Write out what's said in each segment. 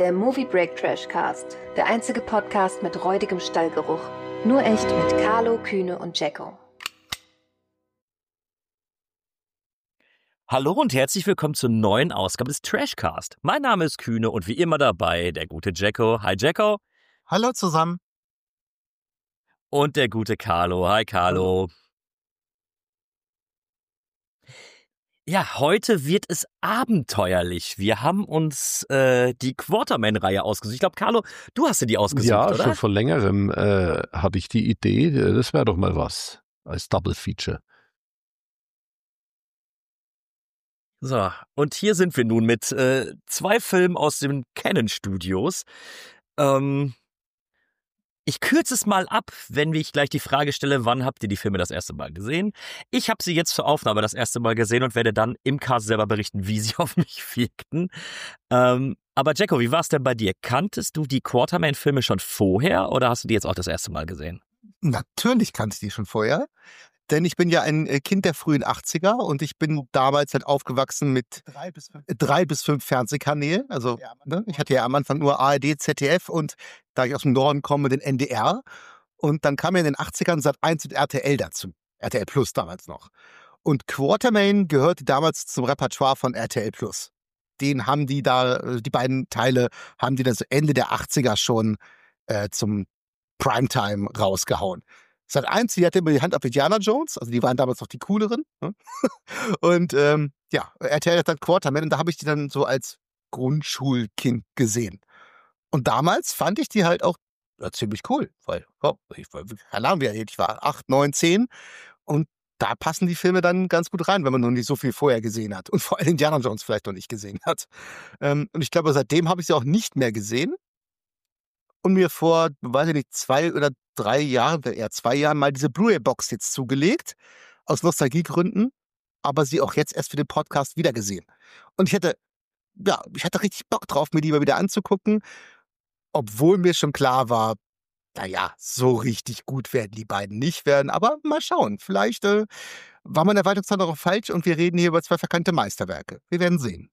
der Movie Break Trashcast, der einzige Podcast mit räudigem Stallgeruch. Nur echt mit Carlo, Kühne und Jacko. Hallo und herzlich willkommen zur neuen Ausgabe des Trashcast. Mein Name ist Kühne und wie immer dabei der gute Jacko. Hi Jacko. Hallo zusammen. Und der gute Carlo. Hi Carlo. Ja, heute wird es abenteuerlich. Wir haben uns die Quarterman-Reihe ausgesucht. Ich glaube, Carlo, du hast dir die ausgesucht, ja, oder? Ja, schon vor längerem hatte ich die Idee, das wäre doch mal was als Double Feature. So, und hier sind wir nun mit 2 Filmen aus den Canon-Studios. Ich kürze es mal ab, wenn ich gleich die Frage stelle, wann habt ihr die Filme das erste Mal gesehen? Ich habe sie jetzt zur Aufnahme das erste Mal gesehen und werde dann im Cast selber berichten, wie sie auf mich wirkten. Aber Jacko, wie war es denn bei dir? Kanntest du die Quarterman-Filme schon vorher oder hast du die jetzt auch das erste Mal gesehen? Natürlich kannte ich die schon vorher, denn ich bin ja ein Kind der frühen 80er und ich bin damals halt aufgewachsen mit 3 bis 5 Fernsehkanälen. Also ne, ich hatte ja am Anfang nur ARD, ZDF und da ich aus dem Norden komme, den NDR. Und dann kam ja in den 80ern Sat.1 und RTL dazu. RTL Plus damals noch. Und Quartermain gehörte damals zum Repertoire von RTL Plus. Den haben die da, die beiden Teile haben die dann so Ende der 80er schon zum Primetime rausgehauen. Sat.1, die hatte immer die Hand auf Indiana Jones, also die waren damals noch die cooleren. Ne? Und ja, RTL hat dann Quarterman und da habe ich die dann so als Grundschulkind gesehen. Und damals fand ich die halt auch ziemlich cool, weil keine Ahnung, ich war 8, 9, 10 und da passen die Filme dann ganz gut rein, wenn man noch nicht so viel vorher gesehen hat und vor allem Indiana Jones vielleicht noch nicht gesehen hat. Und ich glaube, seitdem habe ich sie auch nicht mehr gesehen. Und mir vor, weiß ich nicht, 2 oder 3 Jahren, eher 2 Jahren mal diese Blu-ray-Box jetzt zugelegt, aus Nostalgiegründen, aber sie auch jetzt erst für den Podcast wiedergesehen. Und ich hatte richtig Bock drauf, mir die mal wieder anzugucken, obwohl mir schon klar war, naja, so richtig gut werden die beiden nicht werden, aber mal schauen, vielleicht war meine Erwartungshaltung auch falsch und wir reden hier über 2 verkannte Meisterwerke. Wir werden sehen.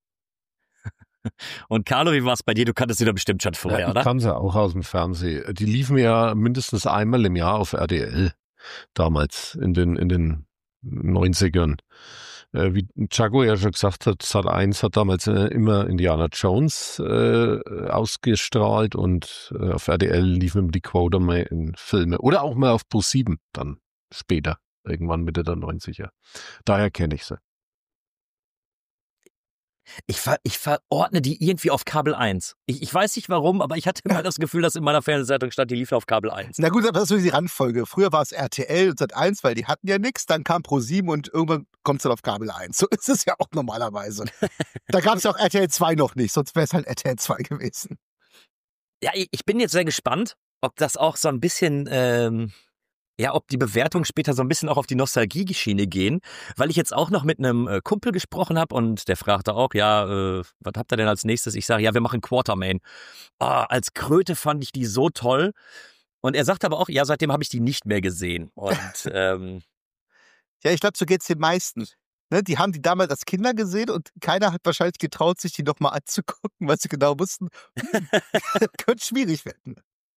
Und Carlo, wie war es bei dir? Du kanntest sie doch bestimmt schon vorher, ja, oder? Ich kannte sie auch aus dem Fernsehen. Die liefen ja mindestens einmal im Jahr auf RTL, damals in den 90ern. Wie Jacko ja schon gesagt hat, Sat.1 hat damals immer Indiana Jones ausgestrahlt und auf RTL liefen immer die Quartermain-Filme. Oder auch mal auf Pro7 dann später, irgendwann Mitte der 90er. Daher kenne ich sie. Ich verordne die irgendwie auf Kabel 1. Ich weiß nicht warum, aber ich hatte immer das Gefühl, dass in meiner Fernsehzeitung stand, die liefen auf Kabel 1. Na gut, aber das ist die Randfolge. Früher war es RTL und Sat.1, weil die hatten ja nichts. Dann kam Pro7 und irgendwann kommt es dann auf Kabel 1. So ist es ja auch normalerweise. Da gab es ja auch RTL 2 noch nicht, sonst wäre es halt RTL 2 gewesen. Ja, ich bin jetzt sehr gespannt, ob das auch so ein bisschen... ob die Bewertungen später so ein bisschen auch auf die Nostalgie-Schiene gehen, weil ich jetzt auch noch mit einem Kumpel gesprochen habe und der fragte auch, was habt ihr denn als nächstes? Ich sage, ja, wir machen Quartermain. Als Kröte fand ich die so toll. Und er sagte aber auch, ja, seitdem habe ich die nicht mehr gesehen. Und ja, ich glaube, so geht's den meisten. Ne, die haben die damals als Kinder gesehen und keiner hat wahrscheinlich getraut, sich die nochmal anzugucken, weil sie genau wussten, könnte schwierig werden.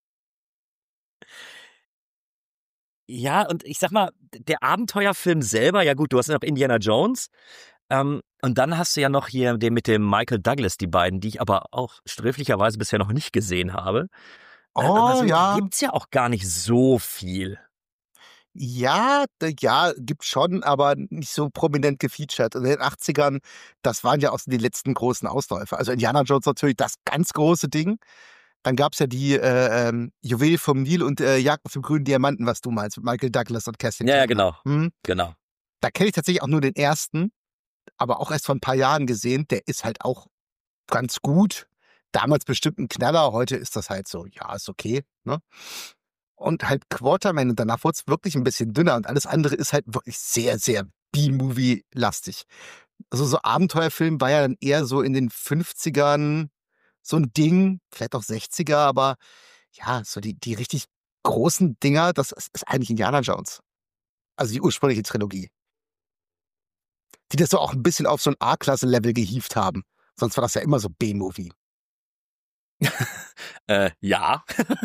Ja, und ich sag mal, der Abenteuerfilm selber, ja gut, du hast ja noch Indiana Jones. Und dann hast du ja noch hier den mit dem Michael Douglas, die beiden, die ich aber auch sträflicherweise bisher noch nicht gesehen habe. Ja. Gibt's ja auch gar nicht so viel. Ja, gibt's schon, aber nicht so prominent gefeatured. Und in den 80ern, das waren ja auch so die letzten großen Ausläufer. Also Indiana Jones natürlich das ganz große Ding. Dann gab's ja die Juwel vom Nil und Jagd auf den grünen Diamanten, was du meinst, mit Michael Douglas und Cassie. Ja, genau. Genau. Da kenne ich tatsächlich auch nur den ersten, aber auch erst vor ein paar Jahren gesehen. Der ist halt auch ganz gut. Damals bestimmt ein Knaller, heute ist das halt so, ja, ist okay. Ne? Und halt Quartermain und danach wurde es wirklich ein bisschen dünner und alles andere ist halt wirklich sehr, sehr B-Movie-lastig. Also so Abenteuerfilm war ja dann eher so in den 50ern so ein Ding, vielleicht auch 60er, aber ja, so die richtig großen Dinger, das ist eigentlich Indiana Jones. Also die ursprüngliche Trilogie. Die das so auch ein bisschen auf so ein A-Klasse-Level gehievt haben. Sonst war das ja immer so B-Movie. Ja.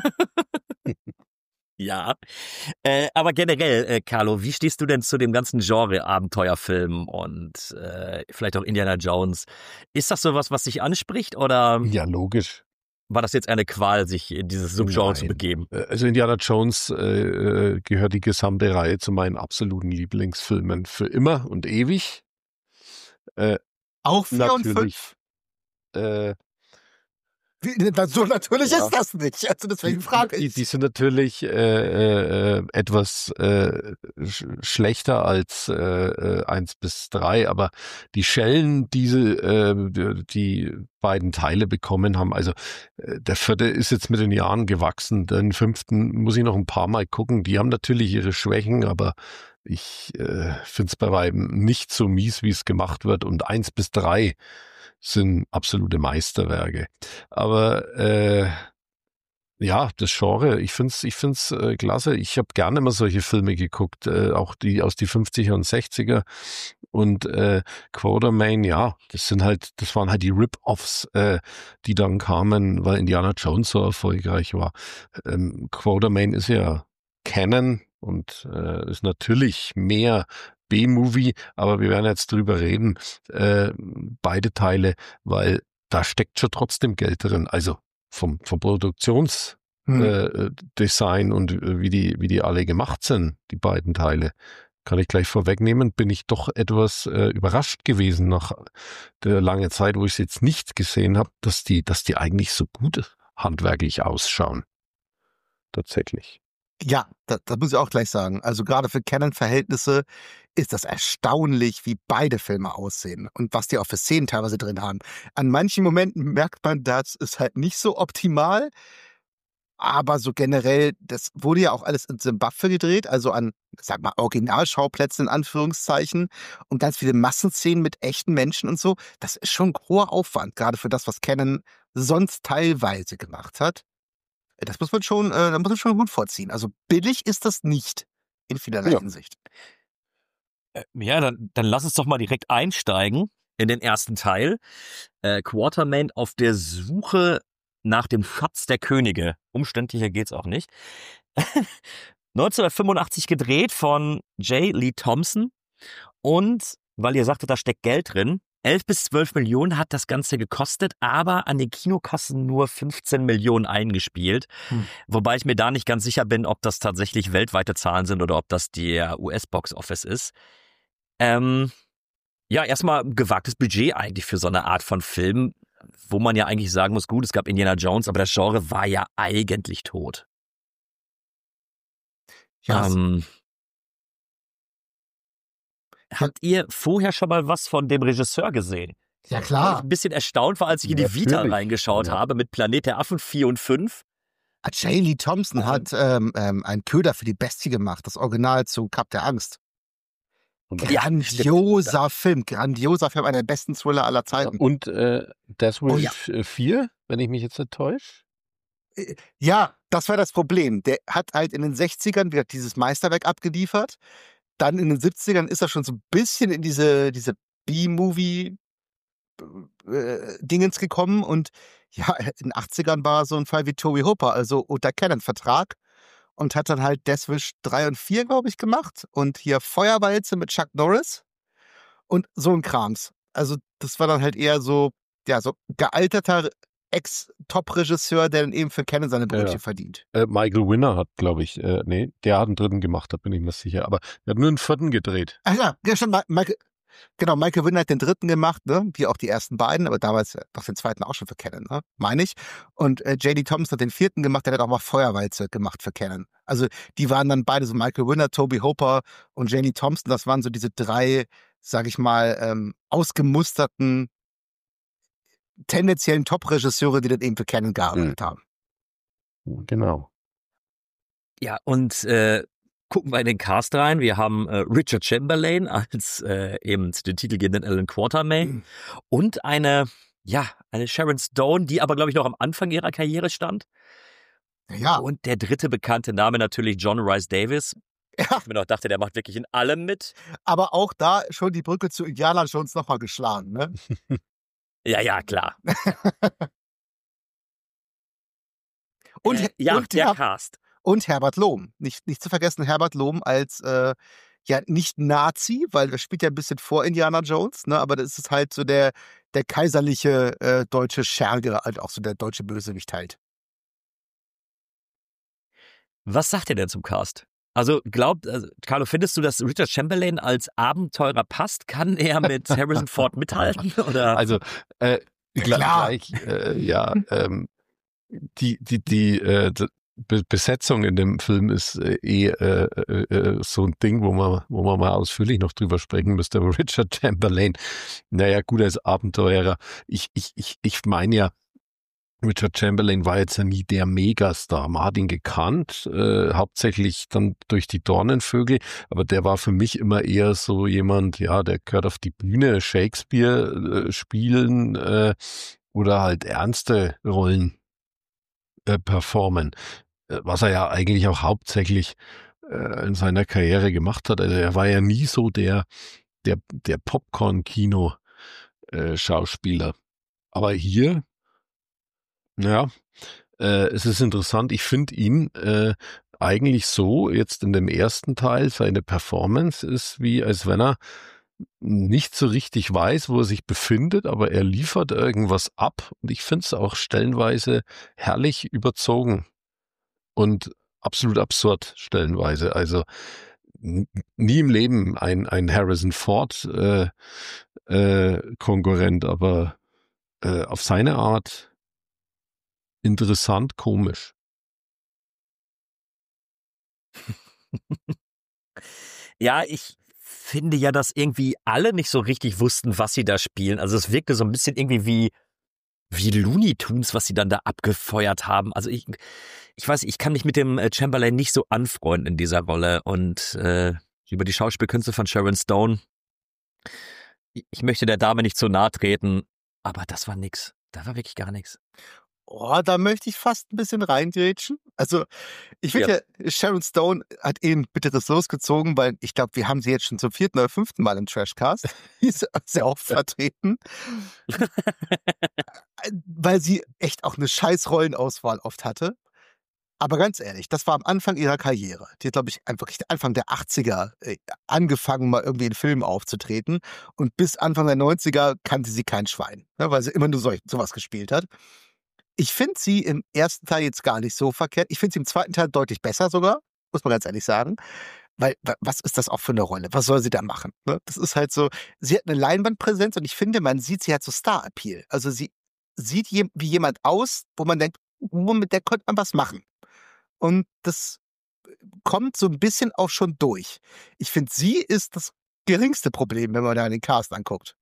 Ja. Aber generell, Carlo, wie stehst du denn zu dem ganzen Genre Abenteuerfilm und vielleicht auch Indiana Jones? Ist das sowas, was dich anspricht oder Ja, logisch. war das jetzt eine Qual, sich in dieses Subgenre zu Nein. begeben? Also Indiana Jones gehört die gesamte Reihe zu meinen absoluten Lieblingsfilmen für immer und ewig. Auch 4 und Natürlich. 5? Äh, So natürlich Ja. ist das nicht. Also deswegen frage ich. Die sind natürlich etwas schlechter als 1 bis 3, aber die Schellen, die beiden Teile bekommen haben, also der 4. ist jetzt mit den Jahren gewachsen, den 5. muss ich noch ein paar Mal gucken. Die haben natürlich ihre Schwächen, aber ich finde es bei weitem nicht so mies, wie es gemacht wird. Und 1 bis 3 sind absolute Meisterwerke. Aber ja, das Genre, ich find's klasse. Ich habe gerne immer solche Filme geguckt, auch die aus die 50er und 60er. Und Quatermain, ja, das waren halt die Rip-Offs, die dann kamen, weil Indiana Jones so erfolgreich war. Quatermain ist ja Canon und ist natürlich mehr B-Movie, aber wir werden jetzt drüber reden, beide Teile, weil da steckt schon trotzdem Geld drin. Also vom Produktionsdesign und wie die alle gemacht sind, die beiden Teile, kann ich gleich vorwegnehmen, bin ich doch etwas überrascht gewesen nach der langen Zeit, wo ich es jetzt nicht gesehen habe, dass die eigentlich so gut handwerklich ausschauen. Tatsächlich. Ja, das muss ich auch gleich sagen. Also gerade für Canon-Verhältnisse ist das erstaunlich, wie beide Filme aussehen und was die auch für Szenen teilweise drin haben. An manchen Momenten merkt man, das ist halt nicht so optimal, aber so generell, das wurde ja auch alles in Simbabwe gedreht, also an, sag mal, Originalschauplätzen in Anführungszeichen und ganz viele Massenszenen mit echten Menschen und so. Das ist schon ein hoher Aufwand, gerade für das, was Canon sonst teilweise gemacht hat. Da muss man schon gut vorziehen. Also billig ist das nicht in vielerlei Ja. Hinsicht. Ja, dann lass uns doch mal direkt einsteigen in den ersten Teil. Quatermain auf der Suche nach dem Schatz der Könige. Umständlicher geht's auch nicht. 1985 gedreht von J. Lee Thompson. Und weil ihr sagtet, da steckt Geld drin, 11 bis 12 Millionen hat das Ganze gekostet, aber an den Kinokassen nur 15 Millionen eingespielt. Wobei ich mir da nicht ganz sicher bin, ob das tatsächlich weltweite Zahlen sind oder ob das der US-Box-Office ist. Ja, erstmal gewagtes Budget eigentlich für so eine Art von Film, wo man ja eigentlich sagen muss, gut, es gab Indiana Jones, aber das Genre war ja eigentlich tot. Ja, Habt ihr vorher schon mal was von dem Regisseur gesehen? ja Weil ich klar. ein bisschen erstaunt war, als ich in die Vita Natürlich. reingeschaut Ja. habe mit Planet der Affen 4 und 5. J. Lee Thompson hat einen Köder für die Bestie gemacht, das Original zu Kap der Angst. Ja, Grandioser Film, einer der besten Thriller aller Zeiten. Und Death Oh Wish 4, wenn ich mich jetzt nicht täusche. Ja, das war das Problem. Der hat halt in den 60ern wieder dieses Meisterwerk abgeliefert. Dann in den 70ern ist er schon so ein bisschen in diese B-Movie Dingens gekommen und ja, in den 80ern war so ein Fall wie Toby Hooper, also unter Canon-Vertrag und hat dann halt Death Wish 3 und 4, glaube ich, gemacht und hier Feuerwalze mit Chuck Norris und so ein Krams. Also das war dann halt eher so, ja, so gealterter Ex-Top-Regisseur, der dann eben für Canon seine Brötchen Ja. verdient. Michael Winner hat, glaube ich, nee, der hat einen 3. gemacht, da bin ich mir sicher. Aber er hat nur einen 4. gedreht. Ach ja, schon Michael Winner hat den 3. gemacht, ne? Wie auch die ersten beiden, aber damals doch den 2. auch schon für Canon, ne? Meine ich. Und J.D. Thompson hat den 4. gemacht, der hat auch mal Feuerwalze gemacht für Canon. Also die waren dann beide so Michael Winner, Toby Hooper und J.D. Thompson, das waren so diese 3, sag ich mal, ausgemusterten, tendenziellen Top-Regisseure, die dann eben für Canon gearbeitet haben. Genau. Ja, und gucken wir in den Cast rein. Wir haben Richard Chamberlain als eben den titelgebenden Alan Quatermain und eine Sharon Stone, die aber, glaube ich, noch am Anfang ihrer Karriere stand. Ja, Und der dritte bekannte Name natürlich John Rhys Davies. ja, Ich mir noch dachte, der macht wirklich in allem mit. aber auch da schon die Brücke zu Indiana Jones nochmal geschlagen, ne? Ja, klar. Und, der Cast. Und Herbert Lohm. Nicht zu vergessen, Herbert Lohm als nicht Nazi, weil das spielt ja ein bisschen vor Indiana Jones, ne? Aber das ist halt so der kaiserliche deutsche Scherge, halt auch so der deutsche Bösewicht halt. Was sagt ihr denn zum Cast? Also Carlo, findest du, dass Richard Chamberlain als Abenteurer passt? Kann er mit Harrison Ford mithalten? Oder? Also gleich, die Besetzung in dem Film ist so ein Ding, wo man mal ausführlich noch drüber sprechen müsste. Aber Richard Chamberlain, naja, gut, als Abenteurer. Ich meine ja, Richard Chamberlain war jetzt ja nie der Megastar. Man hat ihn gekannt, hauptsächlich dann durch die Dornenvögel, aber der war für mich immer eher so jemand, ja, der gehört auf die Bühne, Shakespeare spielen oder halt ernste Rollen performen, was er ja eigentlich auch hauptsächlich in seiner Karriere gemacht hat. Also er war ja nie so der Popcorn-Kino-Schauspieler. Aber hier, ja, es ist interessant, ich finde ihn eigentlich so, jetzt in dem ersten Teil, seine Performance ist wie, als wenn er nicht so richtig weiß, wo er sich befindet, aber er liefert irgendwas ab und ich finde es auch stellenweise herrlich überzogen und absolut absurd stellenweise. Also nie im Leben ein Harrison Ford Konkurrent, aber auf seine Art interessant, komisch. Ja, ich finde ja, dass irgendwie alle nicht so richtig wussten, was sie da spielen. Also es wirkte so ein bisschen irgendwie wie Looney Tunes, was sie dann da abgefeuert haben. Also ich weiß, ich kann mich mit dem Chamberlain nicht so anfreunden in dieser Rolle. Und über die Schauspielkünste von Sharon Stone, ich möchte der Dame nicht zu nahe treten, aber das war nix. Da war wirklich gar nichts. Oh, da möchte ich fast ein bisschen reingrätschen. Also, ich finde ja, Sharon Stone hat ein bitteres Los gezogen, weil ich glaube, wir haben sie jetzt schon zum 4. oder 5. Mal im Trashcast. Die ist sehr oft vertreten. Weil sie echt auch eine scheiß Rollenauswahl oft hatte. Aber ganz ehrlich, das war am Anfang ihrer Karriere. Die hat, glaube ich, einfach Anfang der 80er angefangen, mal irgendwie in Filmen aufzutreten. Und bis Anfang der 90er kannte sie kein Schwein, ne, weil sie immer nur sowas gespielt hat. Ich finde sie im ersten Teil jetzt gar nicht so verkehrt. Ich finde sie im zweiten Teil deutlich besser sogar, muss man ganz ehrlich sagen. Weil, was ist das auch für eine Rolle? Was soll sie da machen? Ne? Das ist halt so, sie hat eine Leinwandpräsenz und ich finde, man sieht, sie hat so Star-Appeal. Also sie sieht wie jemand aus, wo man denkt, mit der könnte man was machen. Und das kommt so ein bisschen auch schon durch. Ich finde, sie ist das geringste Problem, wenn man da den Cast anguckt.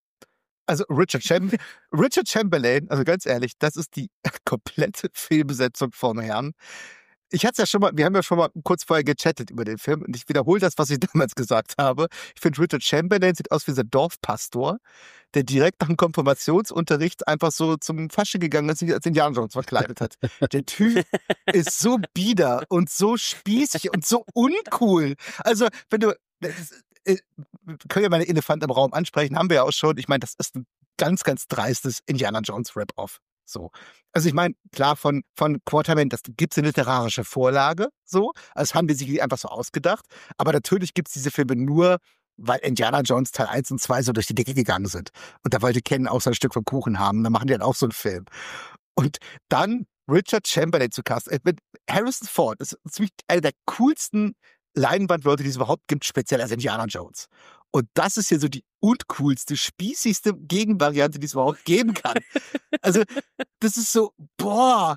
Also Richard Chamberlain, also ganz ehrlich, das ist die komplette Fehlbesetzung vom Herrn. Wir haben ja schon mal kurz vorher gechattet über den Film und ich wiederhole das, was ich damals gesagt habe. Ich finde, Richard Chamberlain sieht aus wie so ein Dorfpastor, der direkt nach dem Konfirmationsunterricht einfach so zum Fasche gegangen ist und sich als Indiana Jones verkleidet hat. Der Typ ist so bieder und so spießig und so uncool. Also, wenn du... wir können ja mal einen Elefant im Raum ansprechen, haben wir ja auch schon. Ich meine, das ist ein ganz, ganz dreistes Indiana Jones Rip-Off. So. Also ich meine, klar, von Quartermain, das gibt es eine literarische Vorlage, so. Also haben wir sich einfach so ausgedacht. Aber natürlich gibt es diese Filme nur, weil Indiana Jones Teil 1 und 2 so durch die Decke gegangen sind. Und da wollte Ken auch so ein Stück vom Kuchen haben. Dann machen die dann auch so einen Film. Und dann Richard Chamberlain zu casten. Mit Harrison Ford ist ziemlich einer der coolsten Leinwandleute, die es überhaupt gibt, speziell als Indiana Jones. Und das ist hier so die uncoolste, spießigste Gegenvariante, die es überhaupt geben kann. Also, das ist so, boah.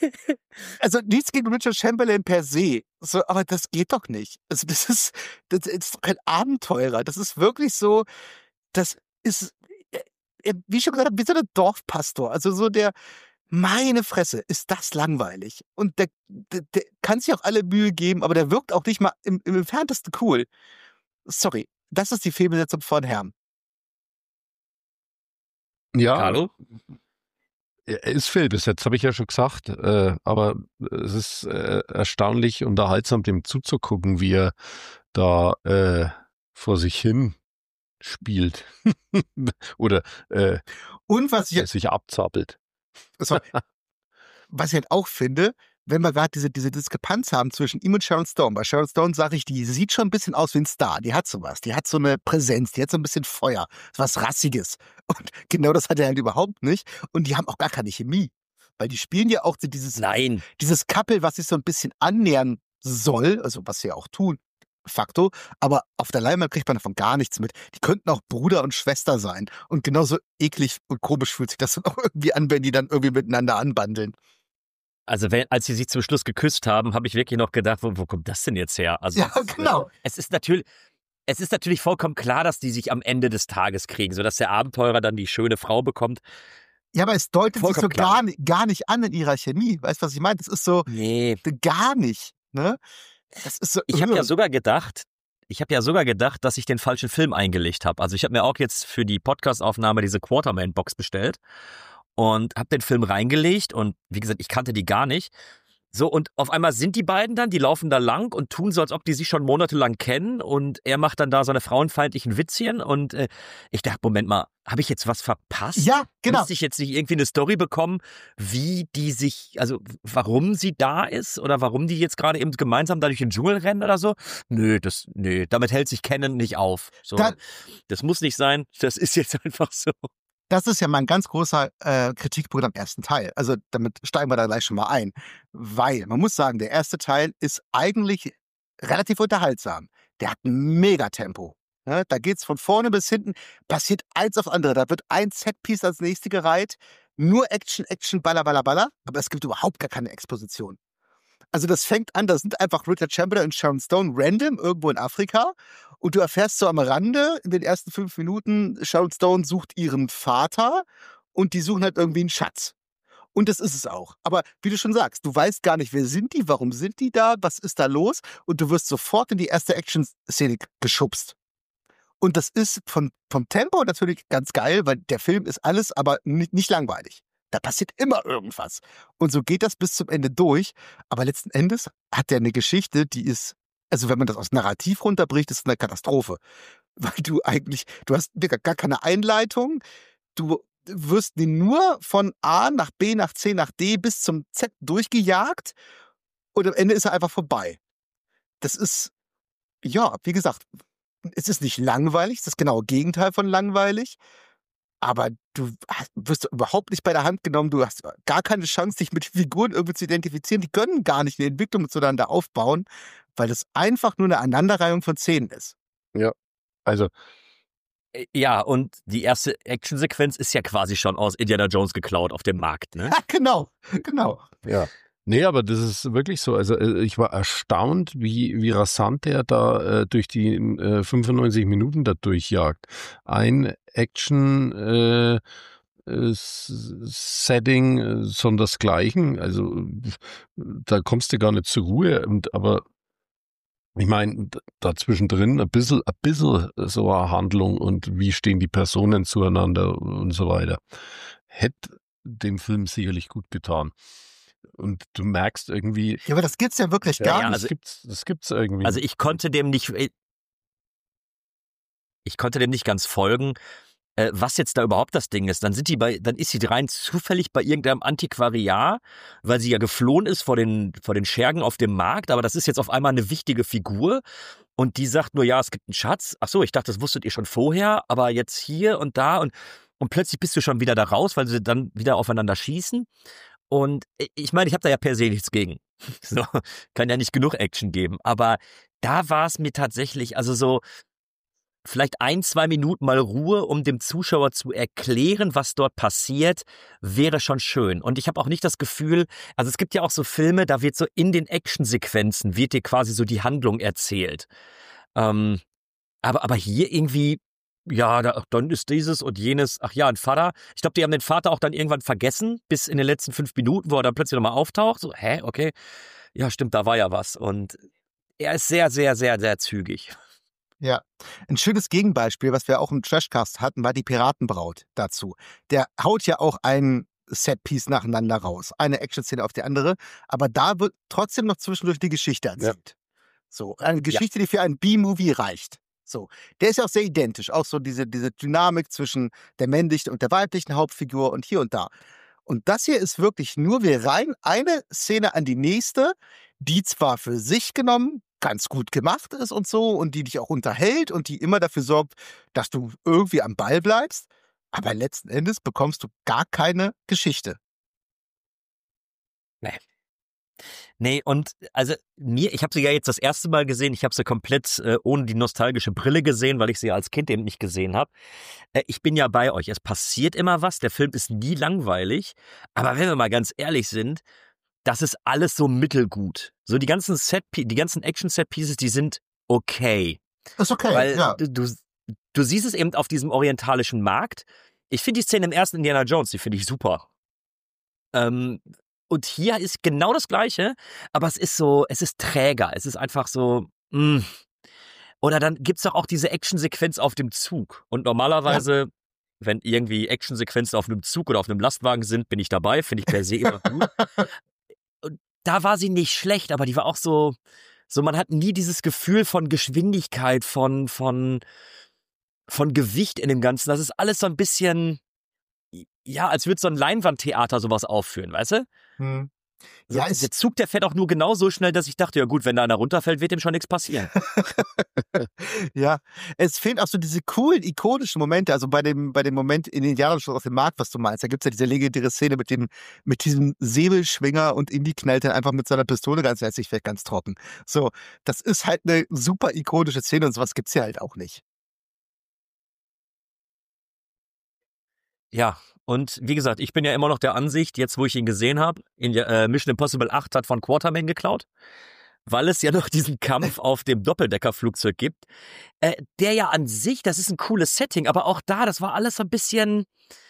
Also, nichts gegen Richard Chamberlain per se. So, aber das geht doch nicht. Also, das ist doch kein Abenteurer. Das ist wirklich so, das ist, wie schon gesagt, wie so ein Dorfpastor. Also, so meine Fresse, ist das langweilig. Und der kann sich auch alle Mühe geben, aber der wirkt auch nicht mal im entferntesten cool. Sorry, das ist die Fehlbesetzung von Herrn. Ja, Carlo? er ist fehlbesetzt, habe ich ja schon gesagt. Aber es ist erstaunlich unterhaltsam, dem zuzugucken, wie er da vor sich hin spielt. Oder Und was ich sich abzappelt. was ich halt auch finde, wenn wir gerade diese Diskrepanz haben zwischen ihm und Sharon Stone. Bei Sharon Stone sage ich, die sieht schon ein bisschen aus wie ein Star. Die hat sowas. Die hat so eine Präsenz. Die hat so ein bisschen Feuer. Was Rassiges. Und genau das hat er halt überhaupt nicht. Und die haben auch gar keine Chemie. Weil die spielen ja auch dieses Couple, was sich so ein bisschen annähern soll. Also was sie ja auch tun. Facto. Aber auf der Leinwand kriegt man davon gar nichts mit. Die könnten auch Bruder und Schwester sein. Und genauso eklig und komisch fühlt sich das dann auch irgendwie an, wenn die dann irgendwie miteinander anbandeln. Also als sie sich zum Schluss geküsst haben, habe ich wirklich noch gedacht, wo kommt das denn jetzt her? Also, ja, genau. Es ist natürlich vollkommen klar, dass die sich am Ende des Tages kriegen, sodass der Abenteurer dann die schöne Frau bekommt. Ja, aber es deutet sich so gar nicht an in ihrer Chemie. Weißt du, was ich meine? Das ist so gar nicht. Ne? Das ist so. Ich habe ja sogar gedacht, dass ich den falschen Film eingelegt habe. Also ich habe mir auch jetzt für die Podcast-Aufnahme diese Quarterman-Box bestellt. Und habe den Film reingelegt und wie gesagt, ich kannte die gar nicht. So, und auf einmal sind die beiden dann, die laufen da lang und tun so, als ob die sich schon monatelang kennen und er macht dann da seine frauenfeindlichen Witzchen und ich dachte, Moment mal, habe ich jetzt was verpasst? Ja, genau. Müsste ich jetzt nicht irgendwie eine Story bekommen, wie die sich, also warum sie da ist oder warum die jetzt gerade eben gemeinsam da durch den Dschungel rennen oder so? Nö, damit hält sich Kennen nicht auf. So, das muss nicht sein, das ist jetzt einfach so. Das ist ja mein ganz großer Kritikpunkt am ersten Teil. Also damit steigen wir da gleich schon mal ein. Weil, man muss sagen, der erste Teil ist eigentlich relativ unterhaltsam. Der hat ein Megatempo. Ne? Da geht's von vorne bis hinten, passiert eins auf andere. Da wird ein Setpiece als nächste gereiht. Nur Action, Action, Baller, Baller, Baller. Aber es gibt überhaupt gar keine Exposition. Also das fängt an, da sind einfach Richard Chamberlain und Sharon Stone random irgendwo in Afrika und du erfährst so am Rande in den ersten 5 Minuten, Sharon Stone sucht ihren Vater und die suchen halt irgendwie einen Schatz. Und das ist es auch. Aber wie du schon sagst, du weißt gar nicht, wer sind die, warum sind die da, was ist da los und du wirst sofort in die erste Action-Szene geschubst. Und das ist vom Tempo natürlich ganz geil, weil der Film ist alles, aber nicht langweilig. Da passiert immer irgendwas. Und so geht das bis zum Ende durch. Aber letzten Endes hat der eine Geschichte, die ist, also wenn man das aus Narrativ runterbricht, ist es eine Katastrophe. Weil du hast gar keine Einleitung. Du wirst nur von A nach B, nach C, nach D bis zum Z durchgejagt. Und am Ende ist er einfach vorbei. Das ist, ja, wie gesagt, es ist nicht langweilig. Es ist das genaue Gegenteil von langweilig. Aber du wirst überhaupt nicht bei der Hand genommen. Du hast gar keine Chance, dich mit Figuren irgendwie zu identifizieren. Die können gar nicht eine Entwicklung miteinander aufbauen, weil das einfach nur eine Aneinanderreihung von Szenen ist. Ja, also. Ja, und die erste Actionsequenz ist ja quasi schon aus Indiana Jones geklaut auf dem Markt, ne? Ja, genau. Ja. Nee, aber das ist wirklich so. Also ich war erstaunt, wie rasant der da durch die 95 Minuten da durchjagt. Ein Action Setting sondersgleichen. Also da kommst du gar nicht zur Ruhe. Aber ich meine, da zwischendrin ein bisschen so eine Handlung und wie stehen die Personen zueinander und so weiter. Hätte dem Film sicherlich gut getan. Und du merkst irgendwie. Ja, aber das gibt's ja wirklich gar nicht. Also, das gibt's irgendwie. Also ich konnte dem nicht ganz folgen, was jetzt da überhaupt das Ding ist. Dann ist sie rein zufällig bei irgendeinem Antiquariat, weil sie ja geflohen ist vor den Schergen auf dem Markt, aber das ist jetzt auf einmal eine wichtige Figur und die sagt nur, ja, es gibt einen Schatz. Ach so, ich dachte, das wusstet ihr schon vorher, aber jetzt hier und da und plötzlich bist du schon wieder da raus, weil sie dann wieder aufeinander schießen. Und ich meine, ich habe da ja per se nichts gegen. So, kann ja nicht genug Action geben. Aber da war es mir tatsächlich, also so vielleicht 1-2 Minuten mal Ruhe, um dem Zuschauer zu erklären, was dort passiert, wäre schon schön. Und ich habe auch nicht das Gefühl, also es gibt ja auch so Filme, da wird so in den Actionsequenzen, wird dir quasi so die Handlung erzählt. Aber hier irgendwie, ja, dann ist dieses und jenes, ach ja, ein Vater. Ich glaube, die haben den Vater auch dann irgendwann vergessen, bis in den letzten 5 Minuten, wo er dann plötzlich nochmal auftaucht. So, okay. Ja, stimmt, da war ja was. Und er ist sehr, sehr, sehr, sehr zügig. Ja, ein schönes Gegenbeispiel, was wir auch im Trashcast hatten, war die Piratenbraut dazu. Der haut ja auch ein Setpiece nacheinander raus. Eine Action-Szene auf die andere. Aber da wird trotzdem noch zwischendurch die Geschichte erzählt. Ja. So, eine Geschichte, die für einen B-Movie reicht. So, der ist ja auch sehr identisch, auch so diese Dynamik zwischen der männlichen und der weiblichen Hauptfigur und hier und da. Und das hier ist wirklich nur, wir reihen eine Szene an die nächste, die zwar für sich genommen ganz gut gemacht ist und so und die dich auch unterhält und die immer dafür sorgt, dass du irgendwie am Ball bleibst, aber letzten Endes bekommst du gar keine Geschichte. Nee, und also ich habe sie ja jetzt das erste Mal gesehen, ich habe sie komplett ohne die nostalgische Brille gesehen, weil ich sie als Kind eben nicht gesehen habe. Ich bin ja bei euch, es passiert immer was, der Film ist nie langweilig, aber wenn wir mal ganz ehrlich sind, das ist alles so mittelgut. So die ganzen Action-Set-Pieces, die sind okay. Ist okay, Weil ja. du siehst es eben auf diesem orientalischen Markt. Ich finde die Szene im ersten Indiana Jones, die finde ich super. Und hier ist genau das Gleiche, aber es ist träger. Es ist einfach so, Oder dann gibt's doch auch diese Actionsequenz auf dem Zug. Und normalerweise, wenn irgendwie Actionsequenzen auf einem Zug oder auf einem Lastwagen sind, bin ich dabei, finde ich per se immer gut. Und da war sie nicht schlecht, aber die war auch so, man hat nie dieses Gefühl von Geschwindigkeit, von Gewicht in dem Ganzen. Das ist alles so ein bisschen, ja, als würde so ein Leinwandtheater sowas aufführen, weißt du? Hm. So, Ja, der Zug, der fährt auch nur genau so schnell, dass ich dachte, ja gut, wenn da einer runterfällt, wird dem schon nichts passieren. ja, es fehlen auch so diese coolen, ikonischen Momente. Also bei dem Moment in Indiana Jones auf dem Markt, was du meinst, da gibt's ja diese legendäre Szene mit diesem Säbelschwinger und Indy knallt dann einfach mit seiner Pistole ganz lässig weg, ganz trocken. So, das ist halt eine super ikonische Szene und sowas gibt's ja halt auch nicht. Ja, und wie gesagt, ich bin ja immer noch der Ansicht, jetzt wo ich ihn gesehen habe, Mission Impossible 8 hat von Quartermain geklaut, weil es ja noch diesen Kampf auf dem Doppeldeckerflugzeug gibt, der ja an sich, das ist ein cooles Setting, aber auch das war alles so ein bisschen,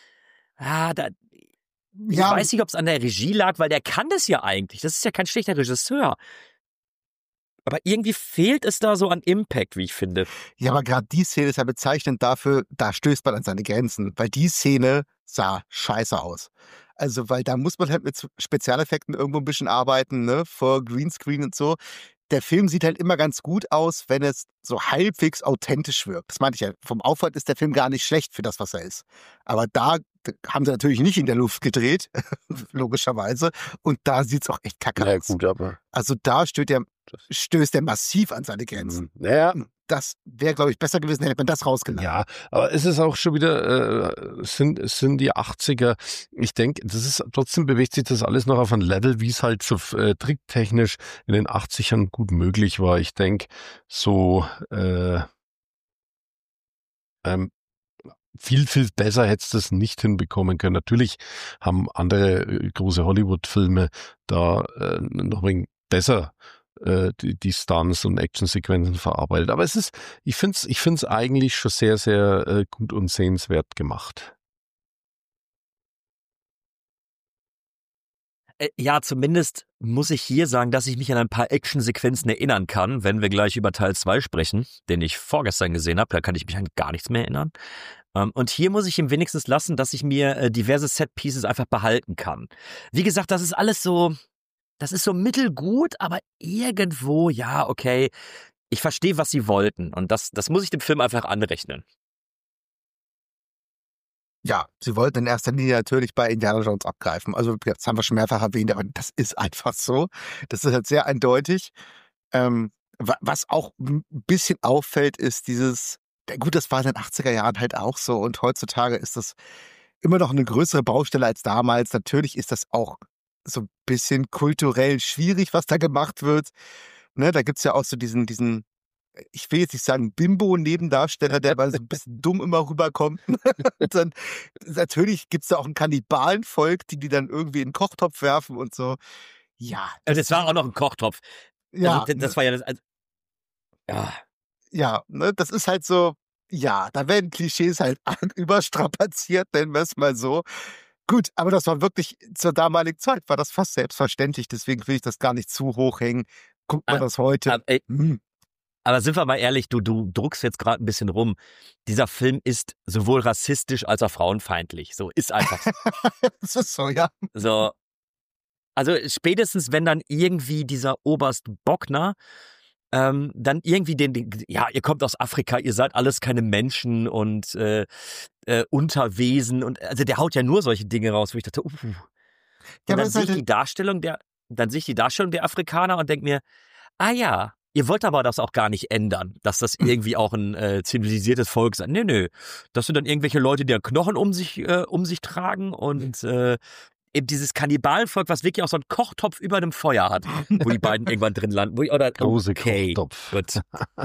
ich weiß nicht, ob es an der Regie lag, weil der kann das ja eigentlich, das ist ja kein schlechter Regisseur. Aber irgendwie fehlt es da so an Impact, wie ich finde. Ja, aber gerade die Szene ist ja bezeichnend dafür, da stößt man an seine Grenzen, weil die Szene sah scheiße aus. Also, weil da muss man halt mit Spezialeffekten irgendwo ein bisschen arbeiten, ne, vor Greenscreen und so. Der Film sieht halt immer ganz gut aus, wenn es so halbwegs authentisch wirkt. Das meinte ich ja. Vom Aufwand ist der Film gar nicht schlecht für das, was er ist. Aber da haben sie natürlich nicht in der Luft gedreht, logischerweise. Und da sieht's auch echt kacke aus. Gut, aber. Also da stößt er massiv an seine Grenzen. Ja. Das wäre, glaube ich, besser gewesen, hätte man das rausgelassen. Ja, aber es ist auch schon wieder, sind die 80er. Ich denke, trotzdem bewegt sich das alles noch auf ein Level, wie es halt so tricktechnisch in den 80ern gut möglich war. Ich denke, so viel, viel besser hättest du es nicht hinbekommen können. Natürlich haben andere große Hollywood-Filme da noch ein wenig besser die Stunts und Actionsequenzen verarbeitet. Aber ich find's eigentlich schon sehr, sehr gut und sehenswert gemacht. Ja, zumindest muss ich hier sagen, dass ich mich an ein paar Actionsequenzen erinnern kann, wenn wir gleich über Teil 2 sprechen, den ich vorgestern gesehen habe. Da kann ich mich an gar nichts mehr erinnern. Und hier muss ich ihm wenigstens lassen, dass ich mir diverse Set-Pieces einfach behalten kann. Wie gesagt, das ist so mittelgut, aber irgendwo, ja, okay, ich verstehe, was sie wollten. Und das muss ich dem Film einfach anrechnen. Ja, sie wollten in erster Linie natürlich bei Indiana Jones abgreifen. Also das haben wir schon mehrfach erwähnt, aber das ist einfach so. Das ist halt sehr eindeutig. Was auch ein bisschen auffällt, ist gut, das war in den 80er Jahren halt auch so und heutzutage ist das immer noch eine größere Baustelle als damals. Natürlich ist das auch so ein bisschen kulturell schwierig, was da gemacht wird. Ne, da gibt's ja auch so diesen, ich will jetzt nicht sagen Bimbo-Nebendarsteller, der aber so ein bisschen dumm immer rüberkommt. Und dann, natürlich gibt's da auch ein Kannibalenvolk, die dann irgendwie in den Kochtopf werfen und so. Ja. Das war auch noch ein Kochtopf. Ja. Also, das war ja das. Ja. Ja, ne, das ist halt so, ja, da werden Klischees halt überstrapaziert, nennen wir es mal so. Gut, aber das war wirklich, zur damaligen Zeit war das fast selbstverständlich, deswegen will ich das gar nicht zu hoch hängen. Guckt man das heute. Aber sind wir mal ehrlich, du druckst jetzt gerade ein bisschen rum. Dieser Film ist sowohl rassistisch als auch frauenfeindlich. So, ist einfach so. Das ist so, ja. So. Also spätestens, wenn dann irgendwie dieser Oberst Bockner dann irgendwie ja, ihr kommt aus Afrika, ihr seid alles keine Menschen und Unterwesen und also der haut ja nur solche Dinge raus, wo ich dachte, Ja, Und aber dann es ist sehe ich halt, die Darstellung der Afrikaner und denke mir, ah ja, ihr wollt aber das auch gar nicht ändern, dass das irgendwie auch ein zivilisiertes Volk sein. Nee, das sind dann irgendwelche Leute, die Knochen um sich tragen und eben dieses Kannibalenvolk, was wirklich auch so einen Kochtopf über dem Feuer hat, wo die beiden irgendwann drin landen. Große Okay, Kochtopf. gut.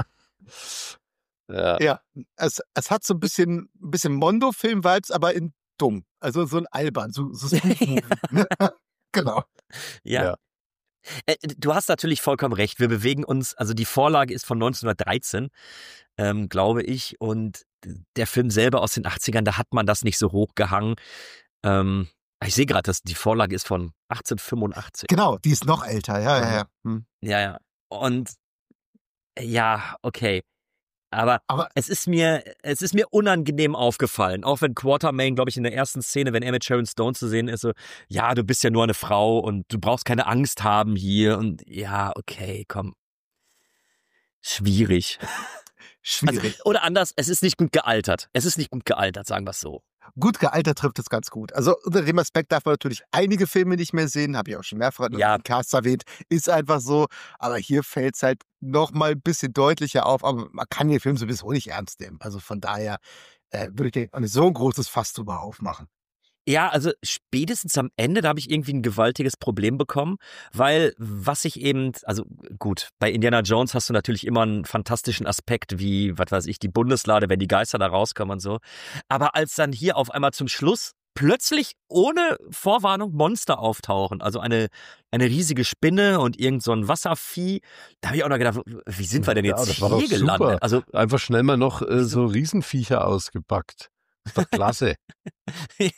Ja. ja, es hat so ein bisschen Mondo-Film-Vibes, aber in dumm. Also so ein albern, so Spoof-Movie. Genau. Ja. Ja. Du hast natürlich vollkommen recht. Wir bewegen uns, also die Vorlage ist von 1913, glaube ich, und der Film selber aus den 80ern, da hat man das nicht so hochgehangen. Ich sehe gerade, dass die Vorlage ist von 1885. Genau, die ist noch älter, ja. Hm. Ja. Und ja, okay. Aber Aber es ist mir unangenehm aufgefallen. Auch wenn Quatermain, glaube ich, in der ersten Szene, wenn er mit Sharon Stone zu sehen ist, so, ja, du bist ja nur eine Frau und du brauchst keine Angst haben hier. Und ja, okay, komm. Schwierig. schwierig. Also, oder anders, es ist nicht gut gealtert. Sagen wir es so. Gut gealtert trifft es ganz gut. Also unter dem Aspekt darf man natürlich einige Filme nicht mehr sehen, habe ich auch schon mehrfach Ja. im Cast erwähnt, ist einfach so. Aber hier fällt es halt noch mal ein bisschen deutlicher auf. Aber man kann den Film sowieso nicht ernst nehmen. Also von daher würde ich dir auch nicht so ein großes Fass drüber aufmachen. Ja, also spätestens am Ende, da habe ich irgendwie ein gewaltiges Problem bekommen, weil was ich eben, also gut, bei Indiana Jones hast du natürlich immer einen fantastischen Aspekt, wie, was weiß ich, die Bundeslade, wenn die Geister da rauskommen und so. Aber als dann hier auf einmal zum Schluss plötzlich ohne Vorwarnung Monster auftauchen, also eine riesige Spinne und irgend so ein Wasservieh, da habe ich auch noch gedacht, wie sind wir denn jetzt das war doch hier gelandet? super. Also Einfach schnell mal noch so Riesenviecher ausgepackt. Ist doch klasse. ja,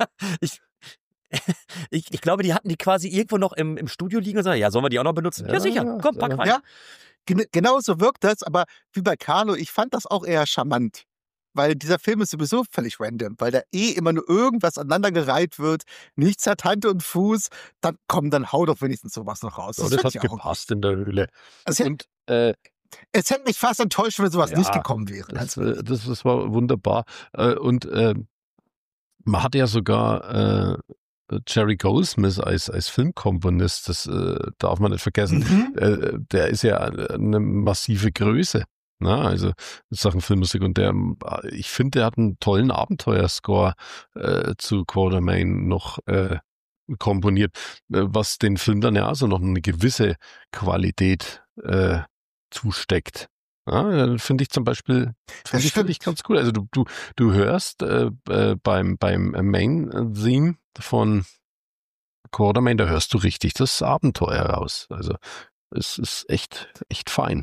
ich glaube, die hatten die quasi irgendwo noch im Studio liegen und sagen, ja, sollen wir die auch noch benutzen? Ja, sicher, komm, pack rein. Ja, genau so wirkt das. Aber wie bei Carlo, ich fand das auch eher charmant. Weil dieser Film ist sowieso völlig random, weil da immer nur irgendwas aneinandergereiht wird, nichts hat Hand und Fuß, dann hau doch wenigstens sowas noch raus. Das fand hat ich auch gepasst in der Höhle. Also, Und es hätte mich fast enttäuscht, wenn sowas Ja, nicht gekommen wäre. das war wunderbar. Und man hat ja sogar Jerry Goldsmith als Filmkomponist, das darf man nicht vergessen. Der ist ja eine massive Größe. Na, also in Sachen Filmmusik, und ich finde, der hat einen tollen Abenteuerscore zu Quatermain noch komponiert, was den Film dann ja also noch eine gewisse Qualität zusteckt. Ja, finde ich zum Beispiel finde ich ganz cool. Also du hörst beim Main-Theme von Quatermain, da hörst du richtig das Abenteuer raus. Also es ist echt fein.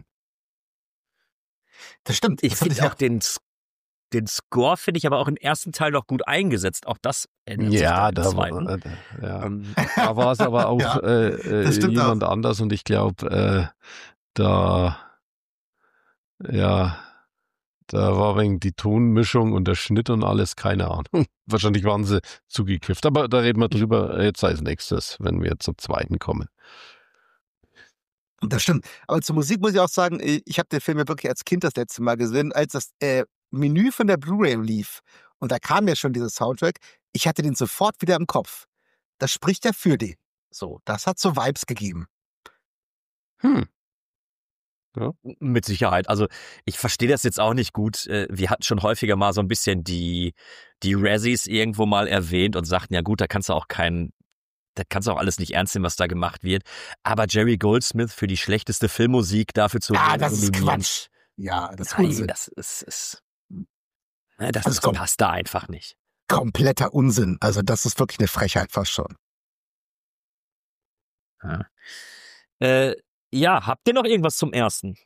Das stimmt. Ich finde auch den Score finde ich aber auch im ersten Teil noch gut eingesetzt. Auch das ändert sich dann im zweiten. Da war es aber auch jemand anders, und ich glaube, da war wegen die Tonmischung und der Schnitt und alles, keine Ahnung. Wahrscheinlich waren sie zugekifft. Aber da reden wir drüber jetzt als nächstes, wenn wir zum zweiten kommen. Das stimmt. Aber zur Musik muss ich auch sagen, ich habe den Film ja wirklich als Kind das letzte Mal gesehen, als das Menü von der Blu-ray lief. Und da kam ja schon dieser Soundtrack. Ich hatte den sofort wieder im Kopf. Das spricht ja für den. So, das hat so Vibes gegeben. Ja. Mit Sicherheit. Also ich verstehe das jetzt auch nicht gut. Wir hatten schon häufiger mal so ein bisschen die Razzies irgendwo mal erwähnt und sagten, ja gut, da kannst du auch alles nicht ernst nehmen, was da gemacht wird. Aber Jerry Goldsmith für die schlechteste Filmmusik dafür zu das ist Quatsch. Ja, das ist Unsinn. Das passt da einfach nicht. Kompletter Unsinn. Also das ist wirklich eine Frechheit fast schon. Ja, habt ihr noch irgendwas zum ersten?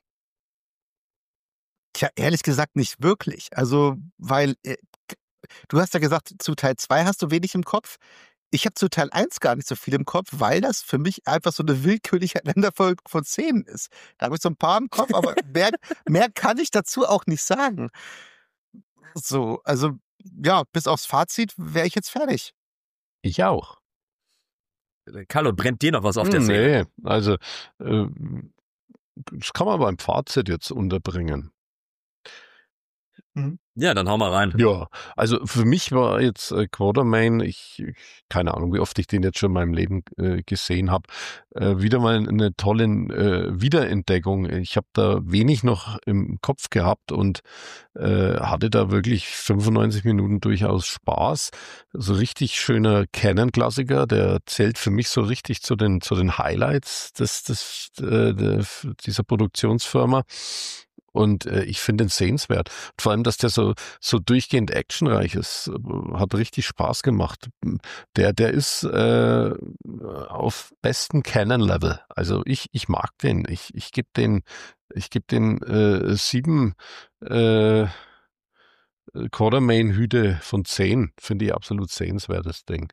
Tja, ehrlich gesagt nicht wirklich. Also, weil du hast ja gesagt, zu Teil 2 hast du wenig im Kopf. Ich habe zu Teil 1 gar nicht so viel im Kopf, weil das für mich einfach so eine willkürliche Länderfolge von Szenen ist. Da habe ich so ein paar im Kopf, aber mehr kann ich dazu auch nicht sagen. So, also ja, bis aufs Fazit wäre ich jetzt fertig. Ich auch. Carlo, brennt dir noch was auf der Seele? Nee, also das kann man beim Fazit jetzt unterbringen. Ja, dann hau mal rein. Ja, also für mich war jetzt Quatermain, keine Ahnung, wie oft ich den jetzt schon in meinem Leben gesehen habe, wieder mal eine tolle Wiederentdeckung. Ich habe da wenig noch im Kopf gehabt und hatte da wirklich 95 Minuten durchaus Spaß. So richtig schöner Canon-Klassiker, der zählt für mich so richtig zu den Highlights dieser Produktionsfirma. Und ich finde ihn sehenswert. Vor allem, dass der so durchgehend actionreich ist, hat richtig Spaß gemacht. Der ist auf besten Canon-Level. Also ich mag den. Ich gebe den 7 Quatermain-Hüte von 10. Finde ich absolut sehenswertes Ding.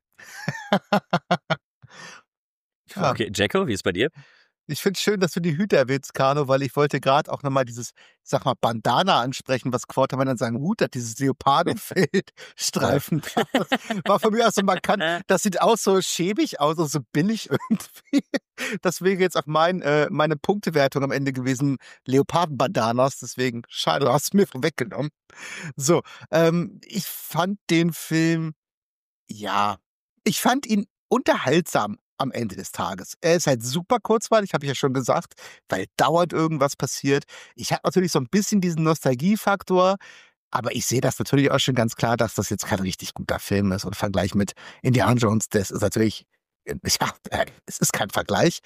Ja. Okay, Jacko, wie ist bei dir? Ich finde es schön, dass du die Hüte erwähnst, Kano, weil ich wollte gerade auch nochmal dieses, sag mal, Bandana ansprechen, was Quatermain an seinem Hut hat, dieses Leopardenfellstreifen. Das war von mir aus so markant. Das sieht auch so schäbig aus, so billig irgendwie. Das wäre jetzt auch meine Punktewertung am Ende gewesen, Leopardenbandanas. Deswegen, schade, du hast es mir vorweggenommen. So, ich fand den Film, ja, ich fand ihn unterhaltsam am Ende des Tages. Er ist halt super kurzweilig, habe ich ja schon gesagt, weil dauernd irgendwas passiert. Ich habe natürlich so ein bisschen diesen Nostalgiefaktor, aber ich sehe das natürlich auch schon ganz klar, dass das jetzt kein richtig guter Film ist. Und im Vergleich mit Indiana Jones, das ist natürlich, ja, es ist kein Vergleich.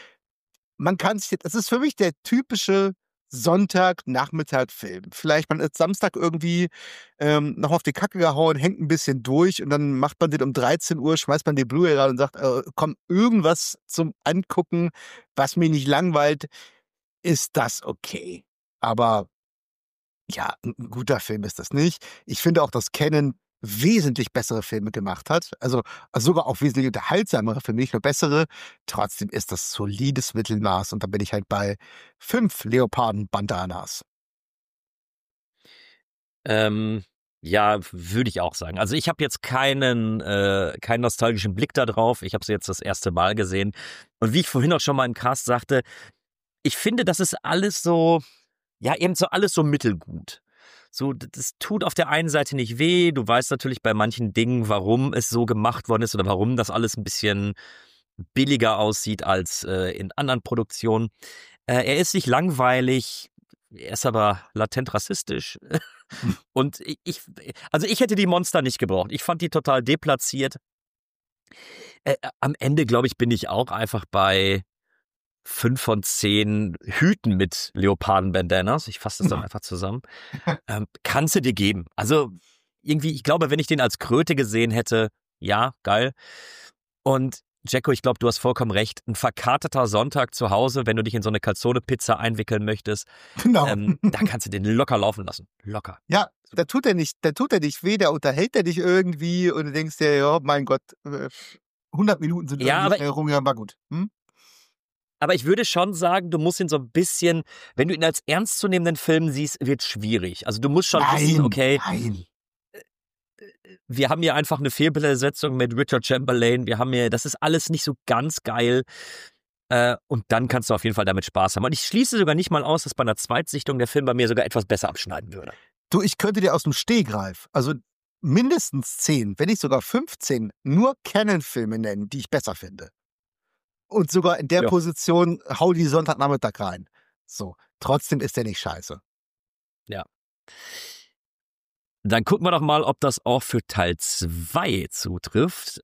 Es ist für mich der typische Sonntagnachmittag-Film. Vielleicht man ist Samstag irgendwie noch auf die Kacke gehauen, hängt ein bisschen durch und dann macht man den um 13 Uhr, schmeißt man die Blu-ray rein und sagt, komm, irgendwas zum Angucken, was mich nicht langweilt, ist das okay. Aber ja, ein guter Film ist das nicht. Ich finde auch, dass Canon wesentlich bessere Filme gemacht hat. Also sogar auch wesentlich unterhaltsamere Filme, nicht nur bessere. Trotzdem ist das solides Mittelmaß und da bin ich halt bei 5 Leoparden-Bandanas. Ja, würde ich auch sagen. Also ich habe jetzt keinen nostalgischen Blick da drauf. Ich habe sie jetzt das erste Mal gesehen. Und wie ich vorhin auch schon mal im Cast sagte, ich finde, das ist alles so, ja, eben so alles so mittelgut. So, das tut auf der einen Seite nicht weh. Du weißt natürlich bei manchen Dingen, warum es so gemacht worden ist oder warum das alles ein bisschen billiger aussieht als in anderen Produktionen. Er ist nicht langweilig, er ist aber latent rassistisch. Und ich hätte die Monster nicht gebraucht. Ich fand die total deplatziert. Am Ende, glaube ich, bin ich auch einfach bei 5 von 10 Hüten mit Leoparden-Bandanas. Ich fasse das dann einfach zusammen. Kannst du dir geben. Also irgendwie, ich glaube, wenn ich den als Kröte gesehen hätte, ja, geil. Und Jacko, ich glaube, du hast vollkommen recht. Ein verkaterter Sonntag zu Hause, wenn du dich in so eine Calzone-Pizza einwickeln möchtest, Genau. da kannst du den locker laufen lassen. Locker. Ja, da tut er nicht weh, da unterhält er dich irgendwie und du denkst dir, ja, mein Gott, 100 Minuten sind Ja, irgendwie schnell rumgegangen, war gut. Aber ich würde schon sagen, du musst ihn so ein bisschen, wenn du ihn als ernstzunehmenden Film siehst, wird es schwierig. Also du musst schon wissen, okay, wir haben hier einfach eine Fehlbesetzung mit Richard Chamberlain, das ist alles nicht so ganz geil. Und dann kannst du auf jeden Fall damit Spaß haben. Und ich schließe sogar nicht mal aus, dass bei einer Zweitsichtung der Film bei mir sogar etwas besser abschneiden würde. Du, ich könnte dir aus dem Stegreif, also mindestens 10, wenn nicht sogar 15, nur Canon-Filme nennen, die ich besser finde. Und sogar in der Position hau die Sonntagnachmittag rein. So, trotzdem ist der nicht scheiße. Ja. Dann gucken wir doch mal, ob das auch für Teil 2 zutrifft.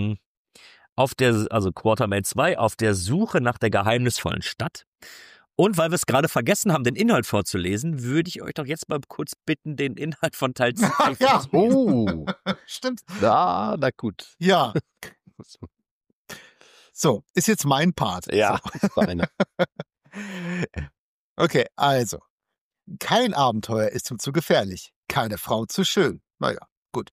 Also Quatermain 2, auf der Suche nach der geheimnisvollen Stadt. Und weil wir es gerade vergessen haben, den Inhalt vorzulesen, würde ich euch doch jetzt mal kurz bitten, den Inhalt von Teil 2 vorzulesen. Oh, stimmt. Na gut. Ja. So, ist jetzt mein Part. Ja, so. Eine. Okay, also. Kein Abenteuer ist ihm zu gefährlich. Keine Frau zu schön. Naja, gut.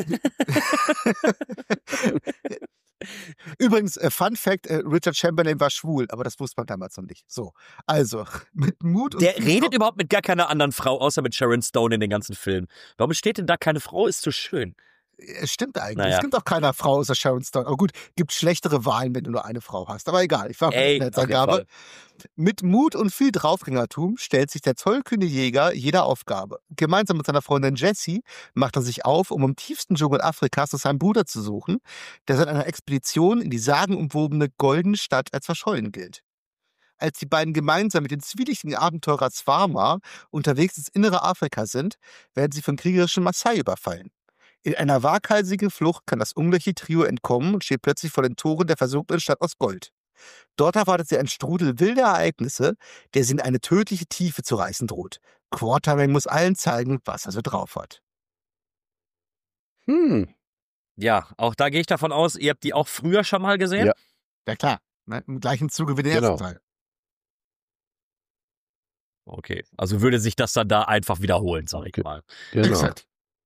Übrigens, Fun Fact, Richard Chamberlain war schwul, aber das wusste man damals noch nicht. So, also, mit Mut und... Der redet überhaupt mit gar keiner anderen Frau, außer mit Sharon Stone in den ganzen Filmen. Warum steht denn da, keine Frau ist zu schön? Es stimmt eigentlich. Naja. Es gibt auch keine Frau außer Sharon Stone. Aber gut, gibt schlechtere Wahlen, wenn du nur eine Frau hast. Aber egal, ich war Ey, mit der auf jeden Angabe. Fall. Mit Mut und viel Draufgängertum stellt sich der tollkühne Jäger jeder Aufgabe. Gemeinsam mit seiner Freundin Jessie macht er sich auf, um im tiefsten Dschungel Afrikas nach seinem Bruder zu suchen, der seit einer Expedition in die sagenumwobene Goldene Stadt als verschollen gilt. Als die beiden gemeinsam mit dem zwielichtigen Abenteurer Zwarma unterwegs ins innere Afrika sind, werden sie von kriegerischen Maasai überfallen. In einer waghalsigen Flucht kann das ungleiche Trio entkommen und steht plötzlich vor den Toren der versunkenen Stadt aus Gold. Dort erwartet sie ein Strudel wilder Ereignisse, der sie in eine tödliche Tiefe zu reißen droht. Quatermain muss allen zeigen, was er so drauf hat. Ja, auch da gehe ich davon aus, ihr habt die auch früher schon mal gesehen. Ja. Ja klar, ne? Im gleichen Zuge wie den Genau. ersten Teil. Okay, also würde sich das dann da einfach wiederholen, sag ich Okay. mal. Genau. Exakt.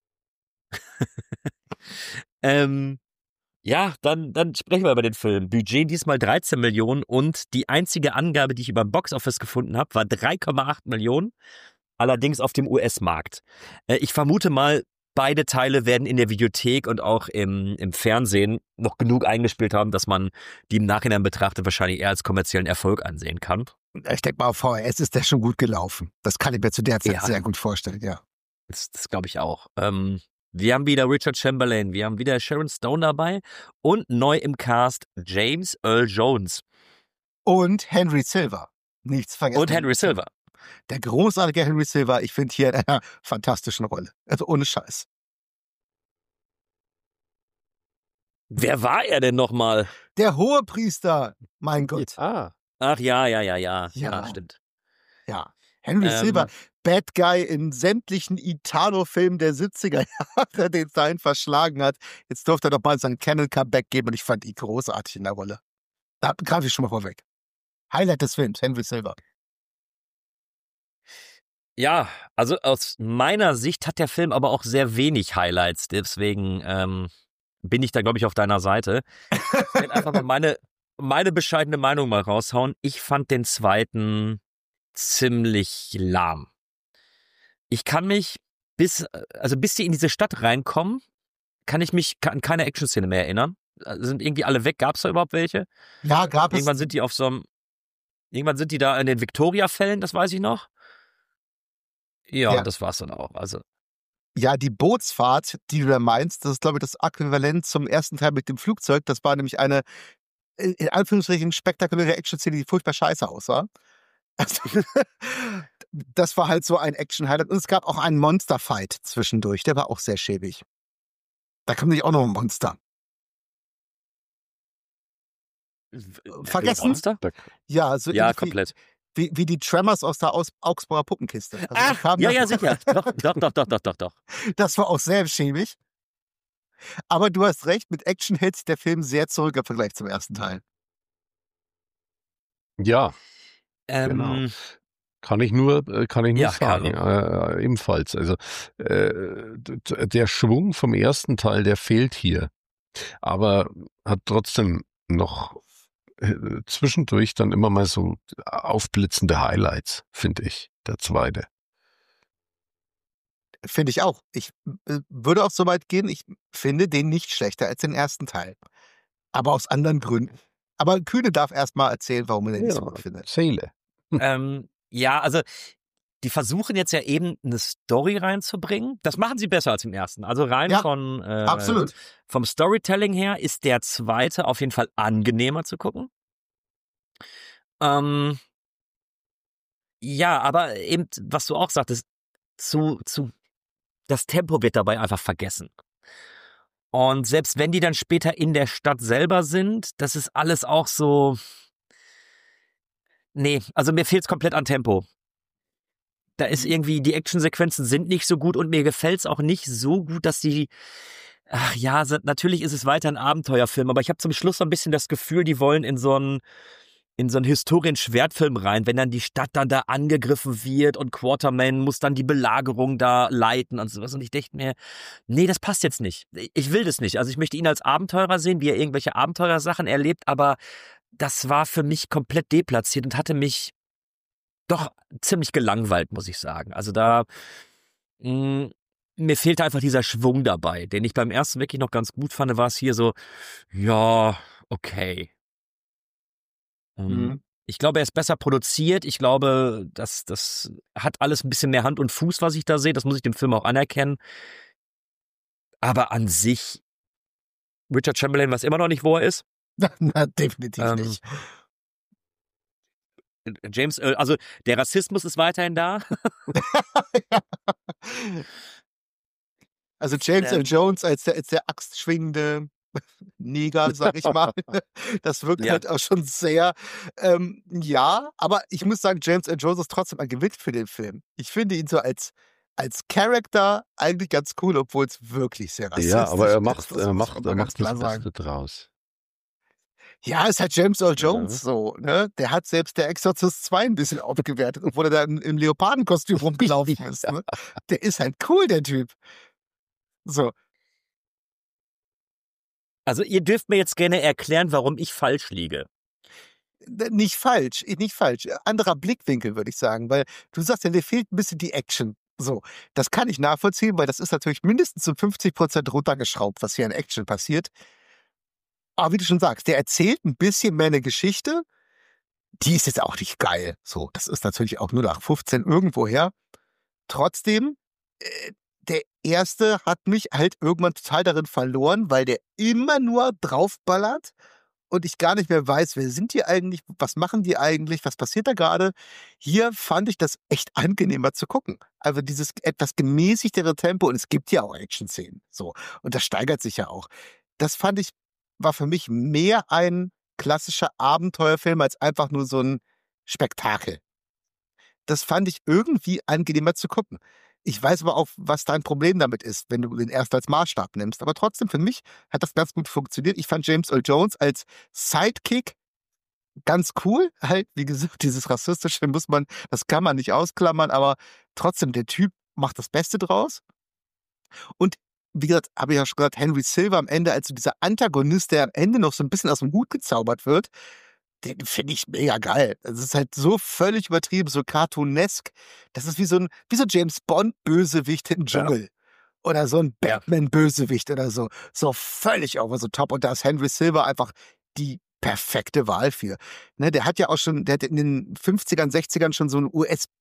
Ja, dann sprechen wir über den Film. Budget diesmal 13 Millionen und die einzige Angabe, die ich über Boxoffice gefunden habe, war 3,8 Millionen, allerdings auf dem US-Markt. Ich vermute mal, beide Teile werden in der Videothek und auch im Fernsehen noch genug eingespielt haben, dass man die im Nachhinein betrachtet wahrscheinlich eher als kommerziellen Erfolg ansehen kann. Ich denke mal, auf VHS ist der schon gut gelaufen. Das kann ich mir zu der Zeit Ja. sehr gut vorstellen, ja. Das glaube ich auch. Wir haben wieder Richard Chamberlain, wir haben wieder Sharon Stone dabei und neu im Cast James Earl Jones Und Henry Silver. Nichts vergessen. und Henry Silver. Der großartige Henry Silver, ich finde hier in einer fantastischen Rolle. Also ohne Scheiß. Wer war er denn nochmal? Der Hohepriester, mein Gott. Ah, Ach ja. Ja. Ja, stimmt. Ja. Henry Ähm. Silver, Bad Guy in sämtlichen Italo-Filmen der 70er Jahre, den es dahin verschlagen hat. Jetzt durfte er doch mal sein Canon-Comeback geben und ich fand ihn großartig in der Rolle. Da greife ich schon mal vorweg. Highlight des Films, Henry Silver. Ja, also aus meiner Sicht hat der Film aber auch sehr wenig Highlights, deswegen bin ich da, glaube ich, auf deiner Seite. Ich werde einfach mal meine bescheidene Meinung mal raushauen. Ich fand den zweiten ziemlich lahm. Ich kann mich bis die in diese Stadt reinkommen, kann ich mich an keine Action-Szene mehr erinnern. Sind irgendwie alle weg? Gab es da überhaupt welche? Ja, gab es. Irgendwann sind die da in den Victoria-Fällen, das weiß ich noch. Ja, Ja. das war's dann auch. Also, Ja, die Bootsfahrt, die du da meinst, das ist, glaube ich, das Äquivalent zum ersten Teil mit dem Flugzeug. Das war nämlich eine, in Anführungsstrichen, spektakuläre Action-Szene, die furchtbar scheiße aussah. Also, das war halt so ein Action-Highlight. Und es gab auch einen Monster-Fight zwischendurch, der war auch sehr schäbig. Da kommt nämlich auch noch ein Monster. Vergessen? Monster? Ja, so Ja, ähnlich komplett. wie die Tremors aus der Augsburger Puppenkiste. Also die Ach, kamen ja, dann- ja, sicher. Doch. Das war auch sehr schäbig. Aber du hast recht, mit Action hält sich der Film sehr zurück im Vergleich zum ersten Teil. ja, Ähm, kann ich nur Ja, sagen. Ebenfalls. Also der Schwung vom ersten Teil, der fehlt hier, aber hat trotzdem noch zwischendurch dann immer mal so aufblitzende Highlights, finde ich, der zweite. Finde ich auch. Ich würde auch so weit gehen, ich finde den nicht schlechter als den ersten Teil. Aber aus anderen Gründen. Aber Kühne darf erst mal erzählen, warum er den nicht so gut findet. Seele. ja, also die versuchen jetzt ja eben eine Story reinzubringen. Das machen sie besser als im ersten. Also rein Ja, von Absolut. vom Storytelling her ist der zweite auf jeden Fall angenehmer zu gucken. Ja, aber eben, was du auch sagtest, das Tempo wird dabei einfach vergessen. Und selbst wenn die dann später in der Stadt selber sind, das ist alles auch so. Nee, also mir fehlt es komplett an Tempo. Da ist irgendwie, die Actionsequenzen sind nicht so gut und mir gefällt es auch nicht so gut, dass die. Ach ja, natürlich ist es weiter ein Abenteuerfilm, aber ich habe zum Schluss so ein bisschen das Gefühl, die wollen in so einen Historien-Schwertfilm rein, wenn dann die Stadt dann da angegriffen wird und Quatermain muss dann die Belagerung da leiten und sowas. Und ich dachte mir, nee, das passt jetzt nicht. Ich will das nicht. Also ich möchte ihn als Abenteurer sehen, wie er irgendwelche Abenteuersachen erlebt, aber das war für mich komplett deplatziert und hatte mich doch ziemlich gelangweilt, muss ich sagen. Also da mir fehlt einfach dieser Schwung dabei, den ich beim ersten wirklich noch ganz gut fand, war es hier so, ja, okay. Ich glaube, er ist besser produziert. Ich glaube, das hat alles ein bisschen mehr Hand und Fuß, was ich da sehe. Das muss ich dem Film auch anerkennen. Aber an sich, Richard Chamberlain weiß immer noch nicht, wo er ist. Na, definitiv nicht. James Earl, also der Rassismus ist weiterhin da. Ja. Also James Earl Jones als der axtschwingende Neger, sag ich mal. Das wirkt halt auch schon sehr, ja, aber ich muss sagen, James Earl Jones ist trotzdem ein Gewinn für den Film. Ich finde ihn so als Charakter eigentlich ganz cool, obwohl es wirklich sehr rassistisch ist. Ja, aber er macht das Beste draus. Ja, ist halt James Earl Jones so, ne? Der hat selbst der Exorcist 2 ein bisschen aufgewertet, obwohl er da im Leopardenkostüm rumgelaufen ist. Ne? Der ist halt cool, der Typ. So. Also ihr dürft mir jetzt gerne erklären, warum ich falsch liege. Nicht falsch. Anderer Blickwinkel, würde ich sagen, weil du sagst ja, dir fehlt ein bisschen die Action. So, das kann ich nachvollziehen, weil das ist natürlich mindestens um 50% runtergeschraubt, was hier in Action passiert. Aber wie du schon sagst, der erzählt ein bisschen mehr eine Geschichte, die ist jetzt auch nicht geil. So, das ist natürlich auch nur nach 15 irgendwoher. Trotzdem, der erste hat mich halt irgendwann total darin verloren, weil der immer nur draufballert und ich gar nicht mehr weiß, wer sind die eigentlich, was machen die eigentlich, was passiert da gerade. Hier fand ich das echt angenehmer zu gucken. Also dieses etwas gemäßigtere Tempo und es gibt ja auch Action-Szenen. So, und das steigert sich ja auch. Das fand ich, war für mich mehr ein klassischer Abenteuerfilm als einfach nur so ein Spektakel. Das fand ich irgendwie angenehmer zu gucken. Ich weiß aber auch, was dein Problem damit ist, wenn du den erst als Maßstab nimmst. Aber trotzdem, für mich hat das ganz gut funktioniert. Ich fand James Earl Jones als Sidekick ganz cool. Halt, wie gesagt, dieses Rassistische das kann man nicht ausklammern, aber trotzdem, der Typ macht das Beste draus. Und wie gesagt, habe ich ja schon gesagt, Henry Silva am Ende, als so dieser Antagonist, der am Ende noch so ein bisschen aus dem Hut gezaubert wird, den finde ich mega geil. Es ist halt so völlig übertrieben, so cartoonesk. Das ist wie so ein James Bond-Bösewicht im Dschungel. Oder so ein Batman-Bösewicht oder so. So völlig over the top. Und da ist Henry Silva einfach die perfekte Wahl für. Ne, der hat in den 50ern, 60ern schon so einen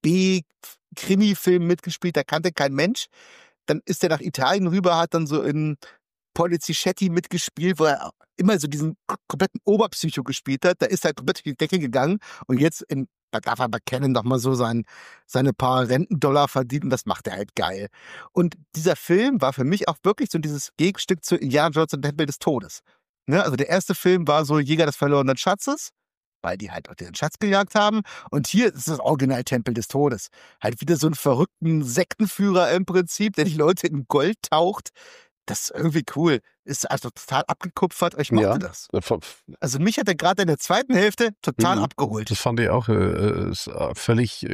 USB-Krimi-Film mitgespielt, da kannte kein Mensch. Dann ist er nach Italien rüber, hat dann so in Polizischetti mitgespielt, wo er immer so diesen kompletten Oberpsycho gespielt hat. Da ist er komplett durch die Decke gegangen und jetzt da darf er bei Canon noch mal so seine paar Rentendollar verdient und das macht er halt geil. Und dieser Film war für mich auch wirklich so dieses Gegenstück zu Indiana Jones und Tempel des Todes. Ne? Also der erste Film war so Jäger des verlorenen Schatzes, weil die halt auch den Schatz gejagt haben. Und hier ist das Original Tempel des Todes. Halt wieder so einen verrückten Sektenführer im Prinzip, der die Leute in Gold taucht. Das ist irgendwie cool. Ist also total abgekupfert. Ich mochte das. Also mich hat er gerade in der zweiten Hälfte total abgeholt. Das fand ich auch völlig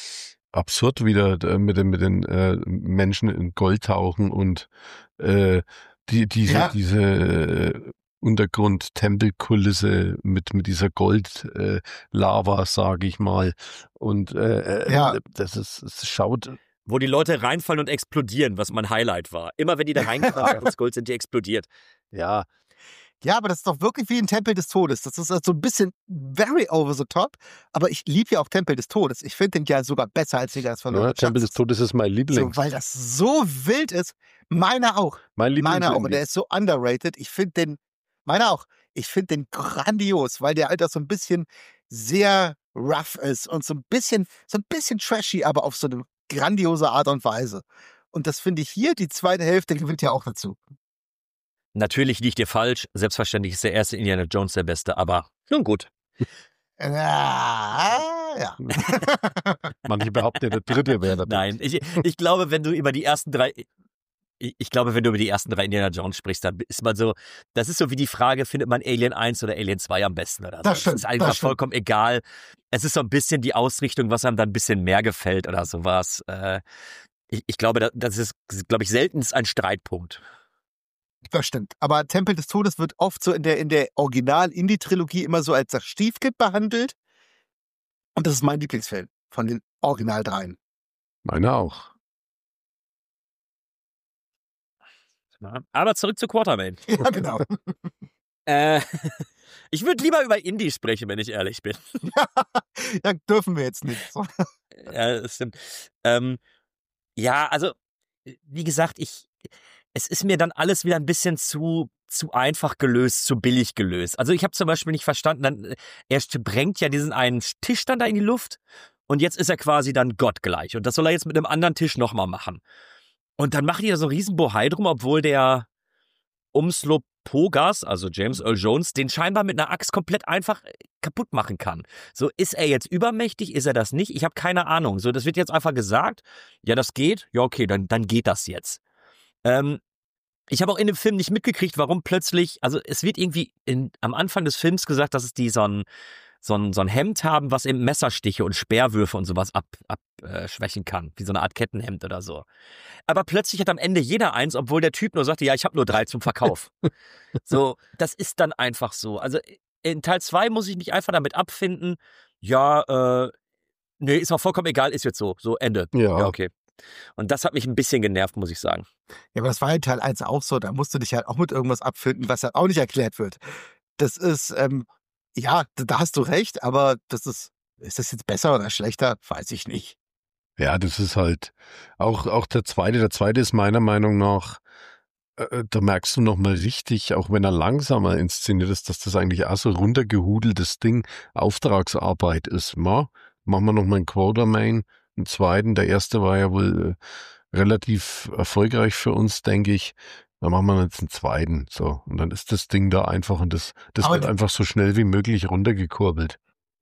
absurd wieder mit den Menschen in Gold tauchen und diese Untergrund-Tempelkulisse mit dieser Gold-Lava, sage ich mal. Und es schaut. Wo die Leute reinfallen und explodieren, was mein Highlight war. Immer wenn die da reinfallen ins Gold sind, die explodiert. Ja. Ja, aber das ist doch wirklich wie ein Tempel des Todes. Das ist also ein bisschen very over the top. Aber ich liebe ja auch Tempel des Todes. Ich finde den ja sogar besser als Jäger des verlorenen Schatzes. Tempel des Todes ist mein Liebling. So, weil das so wild ist. Meiner auch. Mein Liebling. Meiner auch. Und der ist so underrated. Meiner auch. Ich finde den grandios, weil der halt auch so ein bisschen sehr rough ist und so ein bisschen trashy, aber auf so eine grandiose Art und Weise. Und das finde ich hier, die zweite Hälfte gewinnt ja auch dazu. Natürlich liegt ihr falsch. Selbstverständlich ist der erste Indiana Jones der beste, aber nun gut. Ja. Manche behaupten, der dritte wäre der. Nein, ich glaube, wenn du über die ersten drei Indiana Jones sprichst, dann ist man so, das ist so wie die Frage, findet man Alien 1 oder Alien 2 am besten oder so. Das ist einfach vollkommen egal. Es ist so ein bisschen die Ausrichtung, was einem dann ein bisschen mehr gefällt oder sowas. Ich glaube, das ist, glaube ich, selten ein Streitpunkt. Das stimmt. Aber Tempel des Todes wird oft so in der Original-Indie-Trilogie immer so als das Stiefkind behandelt. Und das ist mein Lieblingsfilm von den Original 3. Meiner auch. Ja, aber zurück zu Quatermain. Ja, genau. Ich würde lieber über Indie sprechen, wenn ich ehrlich bin. Ja, dürfen wir jetzt nicht. So. Ja, das stimmt. Ja, also, wie gesagt, es ist mir dann alles wieder ein bisschen zu einfach gelöst, zu billig gelöst. Also ich habe zum Beispiel nicht verstanden, er sprengt ja diesen einen Tisch dann da in die Luft und jetzt ist er quasi dann gottgleich. Und das soll er jetzt mit einem anderen Tisch nochmal machen. Und dann machen die da so einen riesen Bohai drum, obwohl der Umslopogas, also James Earl Jones, den scheinbar mit einer Axt komplett einfach kaputt machen kann. So, ist er jetzt übermächtig? Ist er das nicht? Ich habe keine Ahnung. So, das wird jetzt einfach gesagt. Ja, das geht. Ja, okay, dann geht das jetzt. Ich habe auch in dem Film nicht mitgekriegt, warum plötzlich, also es wird irgendwie am Anfang des Films gesagt, dass es die so ein Hemd haben, was eben Messerstiche und Speerwürfe und sowas abschwächen kann. Wie so eine Art Kettenhemd oder so. Aber plötzlich hat am Ende jeder eins, obwohl der Typ nur sagte, ja, ich habe nur 3 zum Verkauf. So, das ist dann einfach so. Also in Teil 2 muss ich mich einfach damit abfinden, ja, nee, ist auch vollkommen egal, ist jetzt so. So, Ende. Ja, okay. Und das hat mich ein bisschen genervt, muss ich sagen. Ja, aber das war in Teil 1 auch so. Da musst du dich halt auch mit irgendwas abfinden, was halt auch nicht erklärt wird. Das ist, ja, da hast du recht, aber ist das jetzt besser oder schlechter? Weiß ich nicht. Ja, das ist halt auch der Zweite. Der Zweite ist meiner Meinung nach, da merkst du nochmal richtig, auch wenn er langsamer inszeniert ist, dass das eigentlich auch so runtergehudeltes Ding, Auftragsarbeit ist. Machen wir nochmal einen Quatermain, einen zweiten. Der erste war ja wohl relativ erfolgreich für uns, denke ich. Dann machen wir jetzt einen zweiten. So. Und dann ist das Ding da einfach und das wird einfach so schnell wie möglich runtergekurbelt.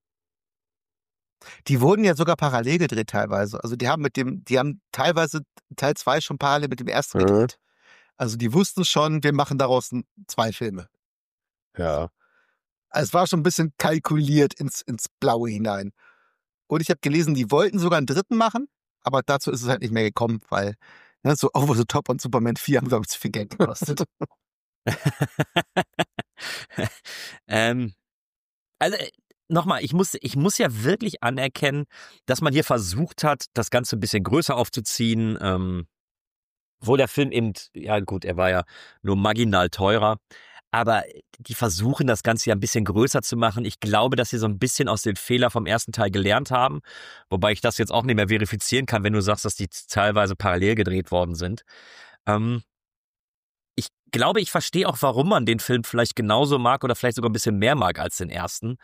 Die wurden ja sogar parallel gedreht teilweise. Also die haben teilweise Teil 2 schon parallel mit dem ersten gedreht. Also die wussten schon, wir machen daraus 2 Filme. Ja. Also es war schon ein bisschen kalkuliert ins Blaue hinein. Und ich habe gelesen, die wollten sogar einen dritten machen, aber dazu ist es halt nicht mehr gekommen, weil so Over the Top und Superman 4 haben, glaube ich, zu viel Geld gekostet. Also nochmal, ich muss ja wirklich anerkennen, dass man hier versucht hat, das Ganze ein bisschen größer aufzuziehen, wo der Film eben, ja gut, er war ja nur marginal teurer, aber die versuchen das Ganze ja ein bisschen größer zu machen. Ich glaube, dass sie so ein bisschen aus dem Fehler vom ersten Teil gelernt haben, wobei ich das jetzt auch nicht mehr verifizieren kann, wenn du sagst, dass die teilweise parallel gedreht worden sind. Ich glaube, ich verstehe auch, warum man den Film vielleicht genauso mag oder vielleicht sogar ein bisschen mehr mag als den ersten.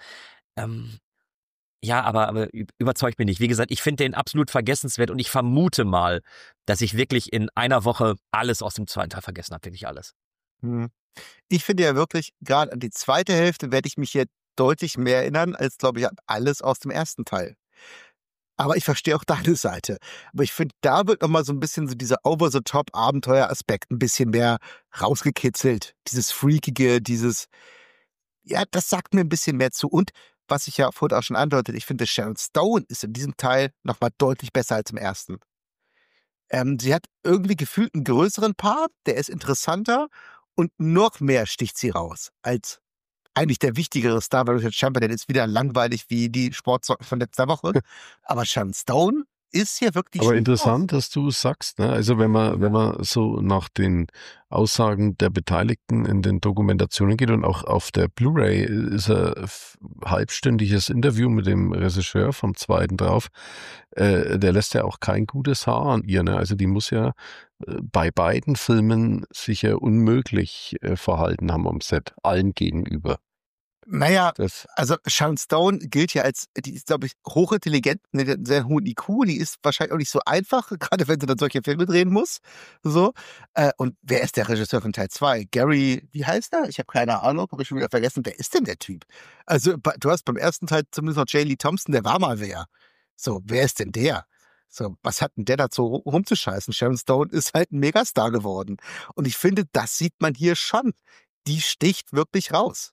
Ja, aber überzeugt mich nicht. Wie gesagt, ich finde den absolut vergessenswert und ich vermute mal, dass ich wirklich in einer Woche alles aus dem zweiten Teil vergessen habe. Wirklich alles. Ich finde ja wirklich, gerade an die zweite Hälfte werde ich mich hier deutlich mehr erinnern, als, glaube ich, an alles aus dem ersten Teil. Aber ich verstehe auch deine Seite. Aber ich finde, da wird nochmal so ein bisschen so dieser Over-the-Top-Abenteuer-Aspekt ein bisschen mehr rausgekitzelt. Dieses Freakige, ja, das sagt mir ein bisschen mehr zu. Und was ich ja vorhin auch schon andeutet, ich finde, Sharon Stone ist in diesem Teil nochmal deutlich besser als im ersten. Sie hat irgendwie gefühlt einen größeren Part, der ist interessanter und noch mehr sticht sie raus als eigentlich der wichtigere Star, weil Richard Chamberlain ist wieder langweilig wie die Sportsocken von letzter Woche. Aber Sharon Stone ist hier wirklich. Aber interessant, dass du sagst, ne? Also wenn man so nach den Aussagen der Beteiligten in den Dokumentationen geht und auch auf der Blu-ray ist ein halbstündiges Interview mit dem Regisseur vom zweiten drauf, der lässt ja auch kein gutes Haar an ihr, ne? Also die muss ja bei beiden Filmen sich ja unmöglich verhalten haben am Set, allen gegenüber. Naja, also Sharon Stone gilt ja die ist, glaube ich, hochintelligent, mit einem sehr hohen IQ, die ist wahrscheinlich auch nicht so einfach, gerade wenn sie dann solche Filme drehen muss. So. Und wer ist der Regisseur von Teil 2? Gary, wie heißt er? Ich habe keine Ahnung, habe ich schon wieder vergessen. Wer ist denn der Typ? Also du hast beim ersten Teil zumindest noch J. Lee Thompson, der war mal wer. So, wer ist denn der? So, was hat denn der dazu rumzuscheißen? Sharon Stone ist halt ein Megastar geworden. Und ich finde, das sieht man hier schon. Die sticht wirklich raus.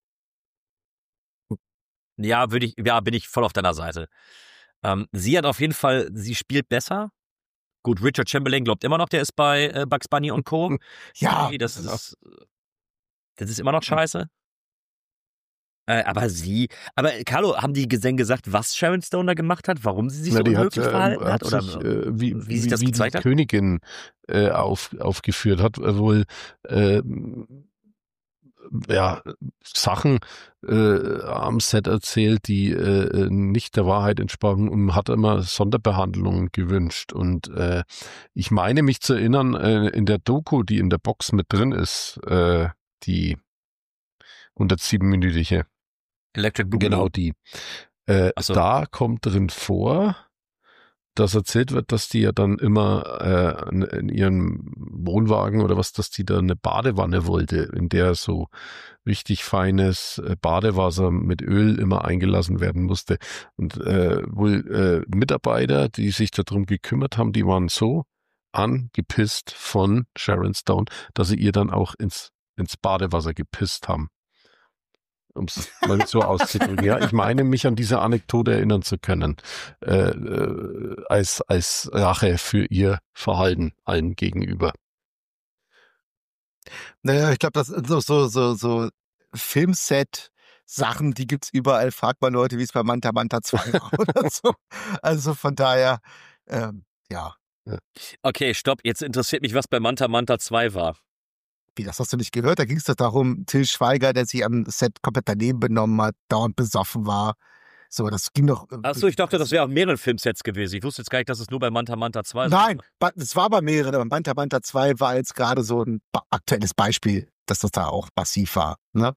Ja, bin ich voll auf deiner Seite. Sie hat auf jeden Fall, sie spielt besser. Gut, Richard Chamberlain glaubt immer noch, der ist bei Bugs Bunny und Co. Ja. Das ist immer noch scheiße. Aber Carlo, haben die Gesänge gesagt, was Sharon Stone da gemacht hat, warum sie sich so unmöglich verhalten hat? Oder sich, wie sich das gezeigt die hat? Königin aufgeführt hat, wohl Sachen am Set erzählt, die nicht der Wahrheit entsprachen, und hat immer Sonderbehandlungen gewünscht. Und ich meine mich zu erinnern, in der Doku, die in der Box mit drin ist, die 107-minütige, Electric Boogaloo. genau die, Ach so. da kommt drin vor, dass erzählt wird, dass die ja dann immer in ihrem Wohnwagen oder was, dass die da eine Badewanne wollte, in der so richtig feines Badewasser mit Öl immer eingelassen werden musste. Und wohl Mitarbeiter, die sich darum gekümmert haben, die waren so angepisst von Sharon Stone, dass sie ihr dann auch ins Badewasser gepisst haben. Um es mal so auszudrücken. Ja, ich meine, mich an diese Anekdote erinnern zu können, als Rache für ihr Verhalten allen gegenüber. Naja, ich glaube, das sind so Filmset-Sachen, die gibt's überall. Fragt mal Leute, wie es bei Manta Manta 2 war oder so. Also von daher, ja. Okay, stopp. Jetzt interessiert mich, was bei Manta Manta 2 war. Wie, das hast du nicht gehört? Da ging es doch darum, Til Schweiger, der sich am Set komplett daneben benommen hat, dauernd besoffen war. So, das ging doch. Achso, ich dachte, das wäre auf mehreren Filmsets gewesen. Ich wusste jetzt gar nicht, dass es nur bei Manta Manta 2 war. Nein, es war bei mehreren, aber Manta Manta 2 war jetzt gerade so ein aktuelles Beispiel, dass das da auch massiv war. Ne?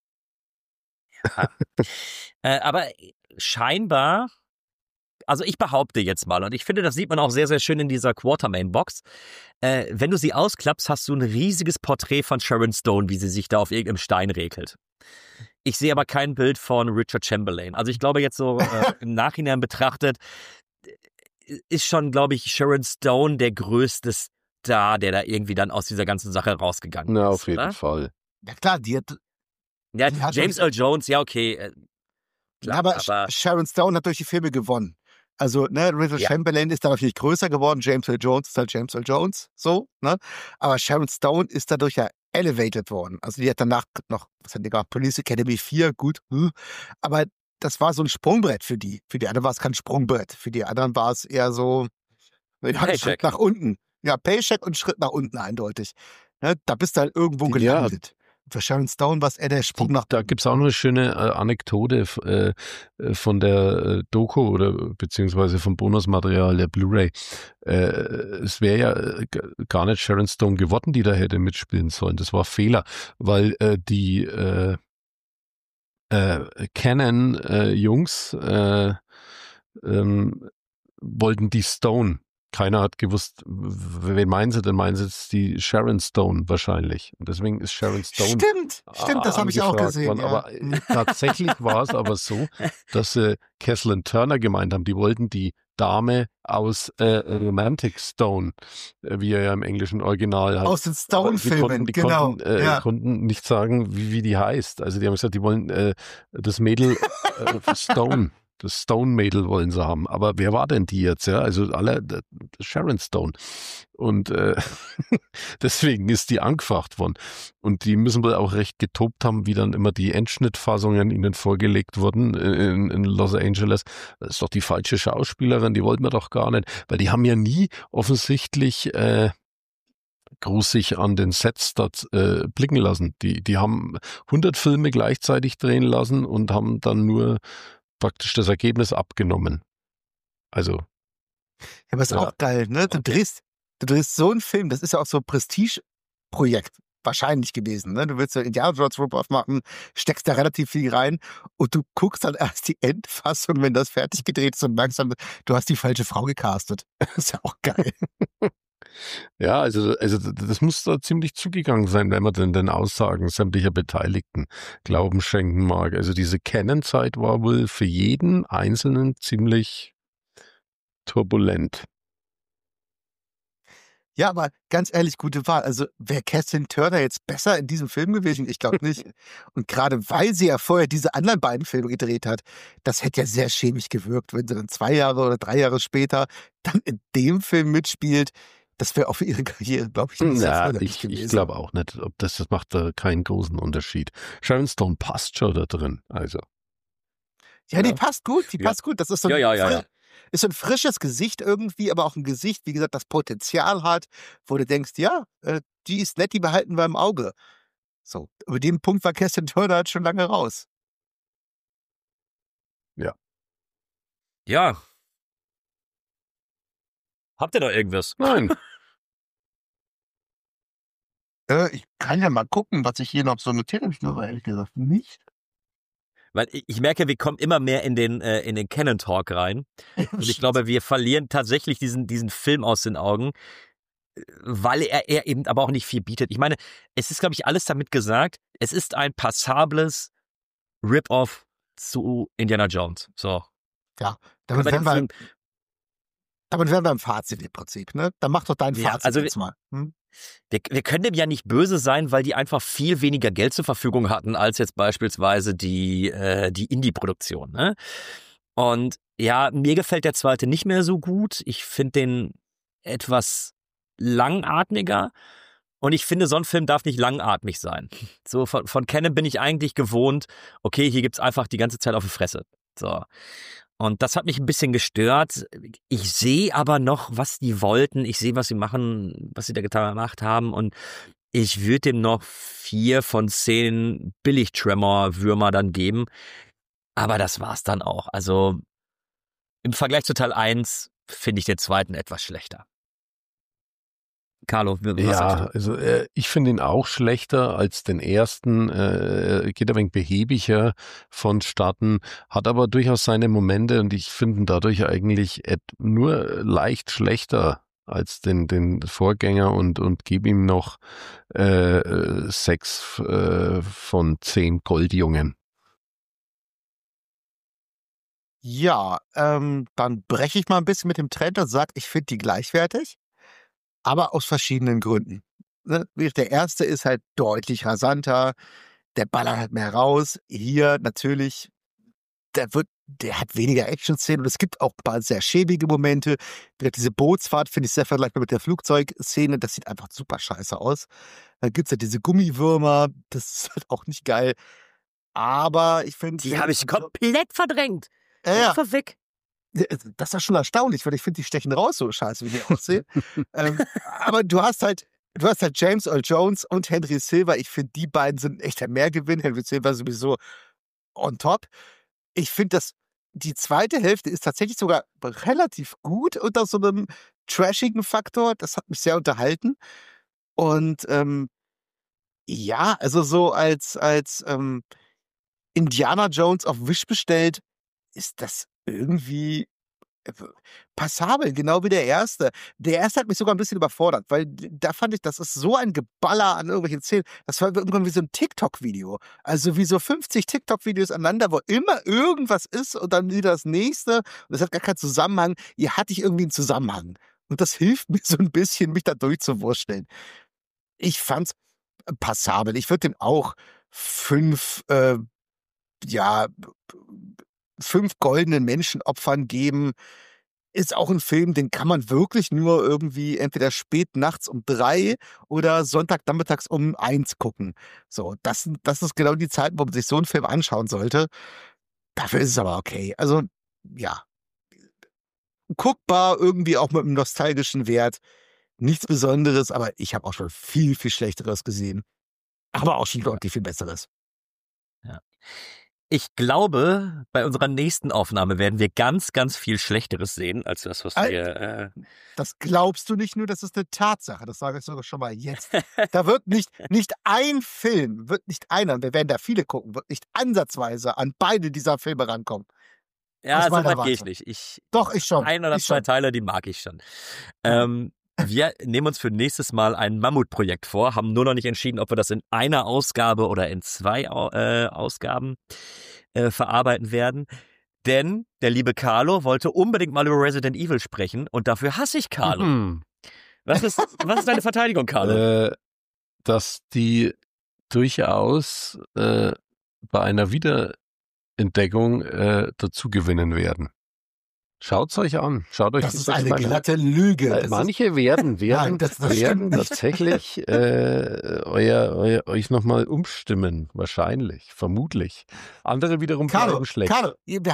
Ja. Aber scheinbar, also ich behaupte jetzt mal, und ich finde, das sieht man auch sehr, sehr schön in dieser Quatermain-Box, wenn du sie ausklappst, hast du ein riesiges Porträt von Sharon Stone, wie sie sich da auf irgendeinem Stein regelt. Ich sehe aber kein Bild von Richard Chamberlain. Also ich glaube jetzt so im Nachhinein betrachtet, ist schon, glaube ich, Sharon Stone der größte Star, der da irgendwie dann aus dieser ganzen Sache rausgegangen ist. Na, auf jeden oder? Fall. Ja klar, die hat James Earl Jones, ja okay. Klar, aber Sharon Stone hat durch die Filme gewonnen. Also, ne, Richard Chamberlain ist da natürlich größer geworden, James Earl Jones ist halt James Earl Jones, so, ne? Aber Sharon Stone ist dadurch ja elevated worden. Also die hat danach noch, was hat die gemacht? Police Academy 4, gut, aber das war so ein Sprungbrett für die. Für die anderen war es kein Sprungbrett. Für die anderen war es eher so ein Schritt nach unten. Ja, Paycheck und Schritt nach unten eindeutig. Ne? Da bist du halt irgendwo gelandet. Für Sharon Stone war es eher der Sprung nach. Da gibt es auch noch eine schöne Anekdote von der Doku oder beziehungsweise vom Bonusmaterial der Blu-ray. Es wäre ja gar nicht Sharon Stone geworden, die da hätte mitspielen sollen. Das war Fehler, weil die Canon-Jungs wollten die Stone. Keiner hat gewusst, wen meinen sie denn? Meinen sie jetzt die Sharon Stone wahrscheinlich. Und deswegen ist Sharon Stone. Stimmt, das habe ich auch gesehen. Worden. Ja. Aber tatsächlich war es aber so, dass sie Kathleen Turner gemeint haben. Die wollten die Dame aus Romantic Stone, wie er ja im englischen Original heißt. Aus den Stone-Filmen, genau. Konnten nicht sagen, wie die heißt. Also die haben gesagt, die wollen das Mädel Stone. Das Stone-Mädel wollen sie haben. Aber wer war denn die jetzt? Ja, also alle Sharon Stone. Und deswegen ist die angefacht worden. Und die müssen wohl auch recht getobt haben, wie dann immer die Endschnittfassungen ihnen vorgelegt wurden in Los Angeles. Das ist doch die falsche Schauspielerin, die wollten wir doch gar nicht. Weil die haben ja nie offensichtlich groß sich an den Sets dort blicken lassen. Die haben 100 Filme gleichzeitig drehen lassen und haben dann nur praktisch das Ergebnis abgenommen. Also. Ja, aber ist auch geil, ne? Du drehst so einen Film, das ist ja auch so ein Prestige-Projekt wahrscheinlich gewesen, ne? Du willst ja Indiana Jones Rip-Off machen, steckst da relativ viel rein und du guckst dann erst die Endfassung, wenn das fertig gedreht ist und merkst dann, du hast die falsche Frau gecastet. Das ist ja auch geil. Ja, also das muss da ziemlich zugegangen sein, wenn man denn den Aussagen sämtlicher Beteiligten Glauben schenken mag. Also diese Canon-Zeit war wohl für jeden Einzelnen ziemlich turbulent. Ja, aber ganz ehrlich, gute Wahl. Also wäre Kathleen Turner jetzt besser in diesem Film gewesen? Ich glaube nicht. Und gerade weil sie ja vorher diese anderen beiden Filme gedreht hat, das hätte ja sehr schämig gewirkt, wenn sie dann 2 Jahre oder 3 Jahre später dann in dem Film mitspielt. Das wäre auch für ihre Karriere, glaube ich, nicht Ja, förderlich gewesen. ich glaube auch nicht. Das macht da keinen großen Unterschied. Sharon Stone passt schon da drin. Also. Ja, die passt gut, passt gut. Das ist so ist so ein frisches Gesicht irgendwie, aber auch ein Gesicht, wie gesagt, das Potenzial hat, wo du denkst, ja, die ist nett, die behalten wir im Auge. So, über den Punkt war Kerstin Turner halt schon lange raus. Ja. Ja. Habt ihr noch irgendwas? Nein. Ich kann ja mal gucken, was ich hier noch so notiert habe. Ich glaube, ehrlich gesagt nicht. Weil ich merke, wir kommen immer mehr in den Canon Talk rein. Und ich glaube, wir verlieren tatsächlich diesen Film aus den Augen, weil er eben aber auch nicht viel bietet. Ich meine, es ist, glaube ich, alles damit gesagt. Es ist ein passables Rip-Off zu Indiana Jones. So. Ja, damit wären wir im Fazit im Prinzip, ne? Dann mach doch dein Fazit jetzt mal. Wir können dem ja nicht böse sein, weil die einfach viel weniger Geld zur Verfügung hatten als jetzt beispielsweise die Indie-Produktion. Ne? Und ja, mir gefällt der zweite nicht mehr so gut. Ich finde den etwas langatmiger. Und ich finde, so ein Film darf nicht langatmig sein. So von Canon bin ich eigentlich gewohnt, okay, hier gibt's einfach die ganze Zeit auf die Fresse. So. Und das hat mich ein bisschen gestört. Ich sehe aber noch, was die wollten. Ich sehe, was sie machen, was sie da gemacht haben. Und ich würde dem noch 4 von 10 Billig-Tremor-Würmer dann geben. Aber das war's dann auch. Also im Vergleich zu Teil 1 finde ich den zweiten etwas schlechter. Carlo, was sagst du? Also ich finde ihn auch schlechter als den ersten, geht ein wenig behäbiger vonstatten, hat aber durchaus seine Momente und ich finde ihn dadurch eigentlich nur leicht schlechter als den Vorgänger und gebe ihm noch 6 von 10 Goldjungen. Ja, dann breche ich mal ein bisschen mit dem Trend und sage, ich finde die gleichwertig. Aber aus verschiedenen Gründen. Der erste ist halt deutlich rasanter, der ballert halt mehr raus. Hier natürlich, der hat weniger Action-Szenen und es gibt auch ein paar sehr schäbige Momente. Diese Bootsfahrt finde ich sehr vergleichbar mit der Flugzeugszene, das sieht einfach super scheiße aus. Dann gibt es ja diese Gummiwürmer, das ist halt auch nicht geil. Aber ich finde... Die habe ich komplett verdrängt. Einfach weg. Das ist schon erstaunlich, weil ich finde, die stechen raus, so scheiße, wie die aussehen. Aber du hast halt James Earl Jones und Henry Silva. Ich finde, die beiden sind echt ein Mehrgewinn. Henry Silva sowieso on top. Ich finde, die zweite Hälfte ist tatsächlich sogar relativ gut unter so einem trashigen Faktor. Das hat mich sehr unterhalten. Und ja, also so als Indiana Jones auf Wish bestellt, ist das irgendwie passabel, genau wie der erste. Der erste hat mich sogar ein bisschen überfordert, weil da fand ich, das ist so ein Geballer an irgendwelchen Szenen. Das war irgendwann wie so ein TikTok-Video. Also wie so 50 TikTok-Videos aneinander, wo immer irgendwas ist und dann wieder das nächste. Und das hat gar keinen Zusammenhang. Hier hatte ich irgendwie einen Zusammenhang. Und das hilft mir so ein bisschen, mich da durchzuwursteln. Ich fand's passabel. Ich würde dem auch 5 goldenen Menschenopfern geben. Ist auch ein Film, den kann man wirklich nur irgendwie entweder spät nachts um 3 oder Sonntagnachmittags um 1 gucken. So, das ist genau die Zeit, wo man sich so einen Film anschauen sollte. Dafür ist es aber okay. Also, ja. Guckbar, irgendwie auch mit einem nostalgischen Wert. Nichts Besonderes, aber ich habe auch schon viel, viel Schlechteres gesehen. Aber auch schon deutlich viel Besseres. Ja. Ich glaube, bei unserer nächsten Aufnahme werden wir ganz, ganz viel Schlechteres sehen, als das, was wir... Das glaubst du nicht nur, das ist eine Tatsache. Das sage ich sogar schon mal jetzt. Da wird nicht ein Film, wir werden da viele gucken, wird nicht ansatzweise an beide dieser Filme rankommen. Ja, so weit gehe ich nicht. Doch, ich schon. 1 oder 2 Teile, die mag ich schon. Wir nehmen uns für nächstes Mal ein Mammutprojekt vor, haben nur noch nicht entschieden, ob wir das in einer Ausgabe oder in 2 Ausgaben verarbeiten werden. Denn der liebe Carlo wollte unbedingt mal über Resident Evil sprechen und dafür hasse ich Carlo. Mhm. Was ist deine Verteidigung, Carlo? Dass die durchaus bei einer Wiederentdeckung dazu gewinnen werden. Schaut's euch an. Schaut euch Das ist eine glatte Lüge. Manche werden Nein, das werden stimmt nicht. tatsächlich euch nochmal umstimmen. Wahrscheinlich, vermutlich. Andere wiederum bleiben schlecht. Carlo,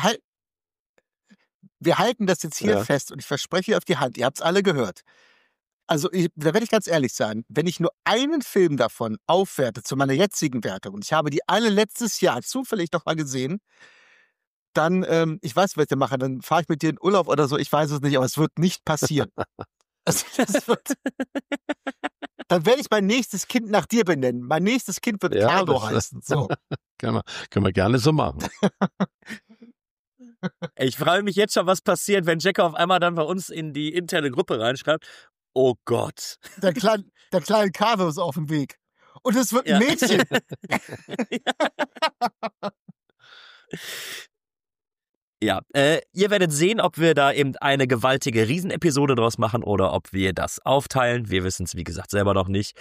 wir halten das jetzt hier Ja. fest und ich verspreche auf die Hand, ihr habt es alle gehört. Also, da werde ich ganz ehrlich sein, wenn ich nur einen Film davon aufwerte zu meiner jetzigen Wertung und ich habe die alle letztes Jahr zufällig noch mal gesehen, dann, ich weiß, was wir machen, dann fahre ich mit dir in Urlaub oder so, ich weiß es nicht, aber es wird nicht passieren. Also, dann werde ich mein nächstes Kind nach dir benennen. Mein nächstes Kind wird Ja, Carlo das- heißen. So. Können wir gerne so machen. Ich frage mich jetzt schon, was passiert, wenn Jacko auf einmal dann bei uns in die interne Gruppe reinschreibt. Oh Gott. Der kleine Carlo ist auf dem Weg. Und es wird Ja. ein Mädchen. Ja, ihr werdet sehen, ob wir da eben eine gewaltige Riesenepisode draus machen oder ob wir das aufteilen. Wir wissen es, wie gesagt, selber noch nicht.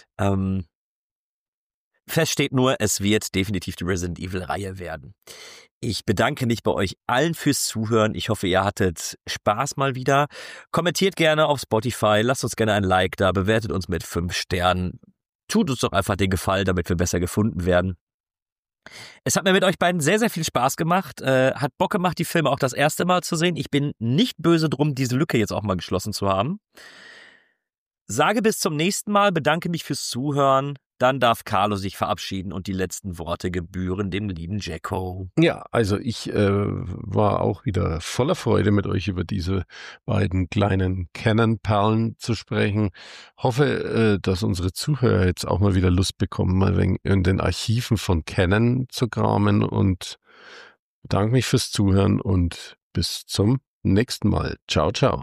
Fest steht nur, es wird definitiv die Resident Evil-Reihe werden. Ich bedanke mich bei euch allen fürs Zuhören. Ich hoffe, ihr hattet Spaß mal wieder. Kommentiert gerne auf Spotify, lasst uns gerne ein Like da, bewertet uns mit 5 Sternen. Tut uns doch einfach den Gefallen, damit wir besser gefunden werden. Es hat mir mit euch beiden sehr, sehr viel Spaß gemacht. Hat Bock gemacht, die Filme auch das erste Mal zu sehen. Ich bin nicht böse drum, diese Lücke jetzt auch mal geschlossen zu haben. Sage bis zum nächsten Mal, bedanke mich fürs Zuhören. Dann darf Carlo sich verabschieden und die letzten Worte gebühren dem lieben Jacko. Ja, also ich war auch wieder voller Freude, mit euch über diese beiden kleinen Canon-Perlen zu sprechen. Hoffe, dass unsere Zuhörer jetzt auch mal wieder Lust bekommen, mal in den Archiven von Canon zu kramen, und bedanke mich fürs Zuhören und bis zum nächsten Mal. Ciao, ciao.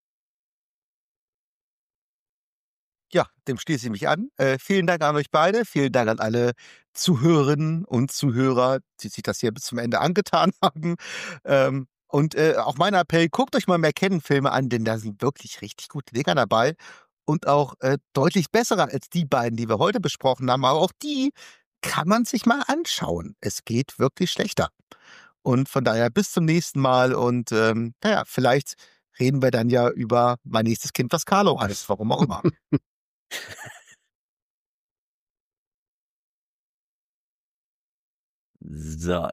Ja, dem schließe ich mich an. Vielen Dank an euch beide. Vielen Dank an alle Zuhörerinnen und Zuhörer, die sich das hier bis zum Ende angetan haben. Und auch mein Appell, guckt euch mal mehr Canon-Filme an, denn da sind wirklich richtig gute Dinger dabei. Und auch deutlich bessere als die beiden, die wir heute besprochen haben. Aber auch die kann man sich mal anschauen. Es geht wirklich schlechter. Und von daher bis zum nächsten Mal. Und naja, vielleicht reden wir dann ja über mein nächstes Kind, was Carlo heißt. Warum auch immer. So.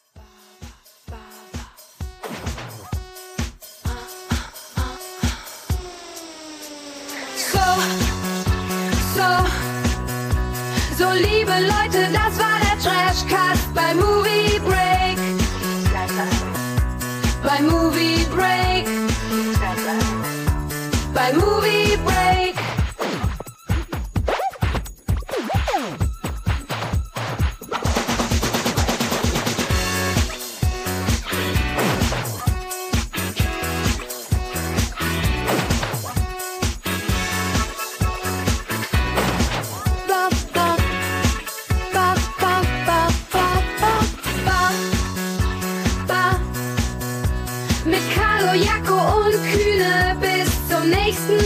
So, liebe Leute, das war der Trashcast bei Movie Break. Bei Movie Break. Bei Movie Break. Mit Carlo, Jacko und Kühne bis zum nächsten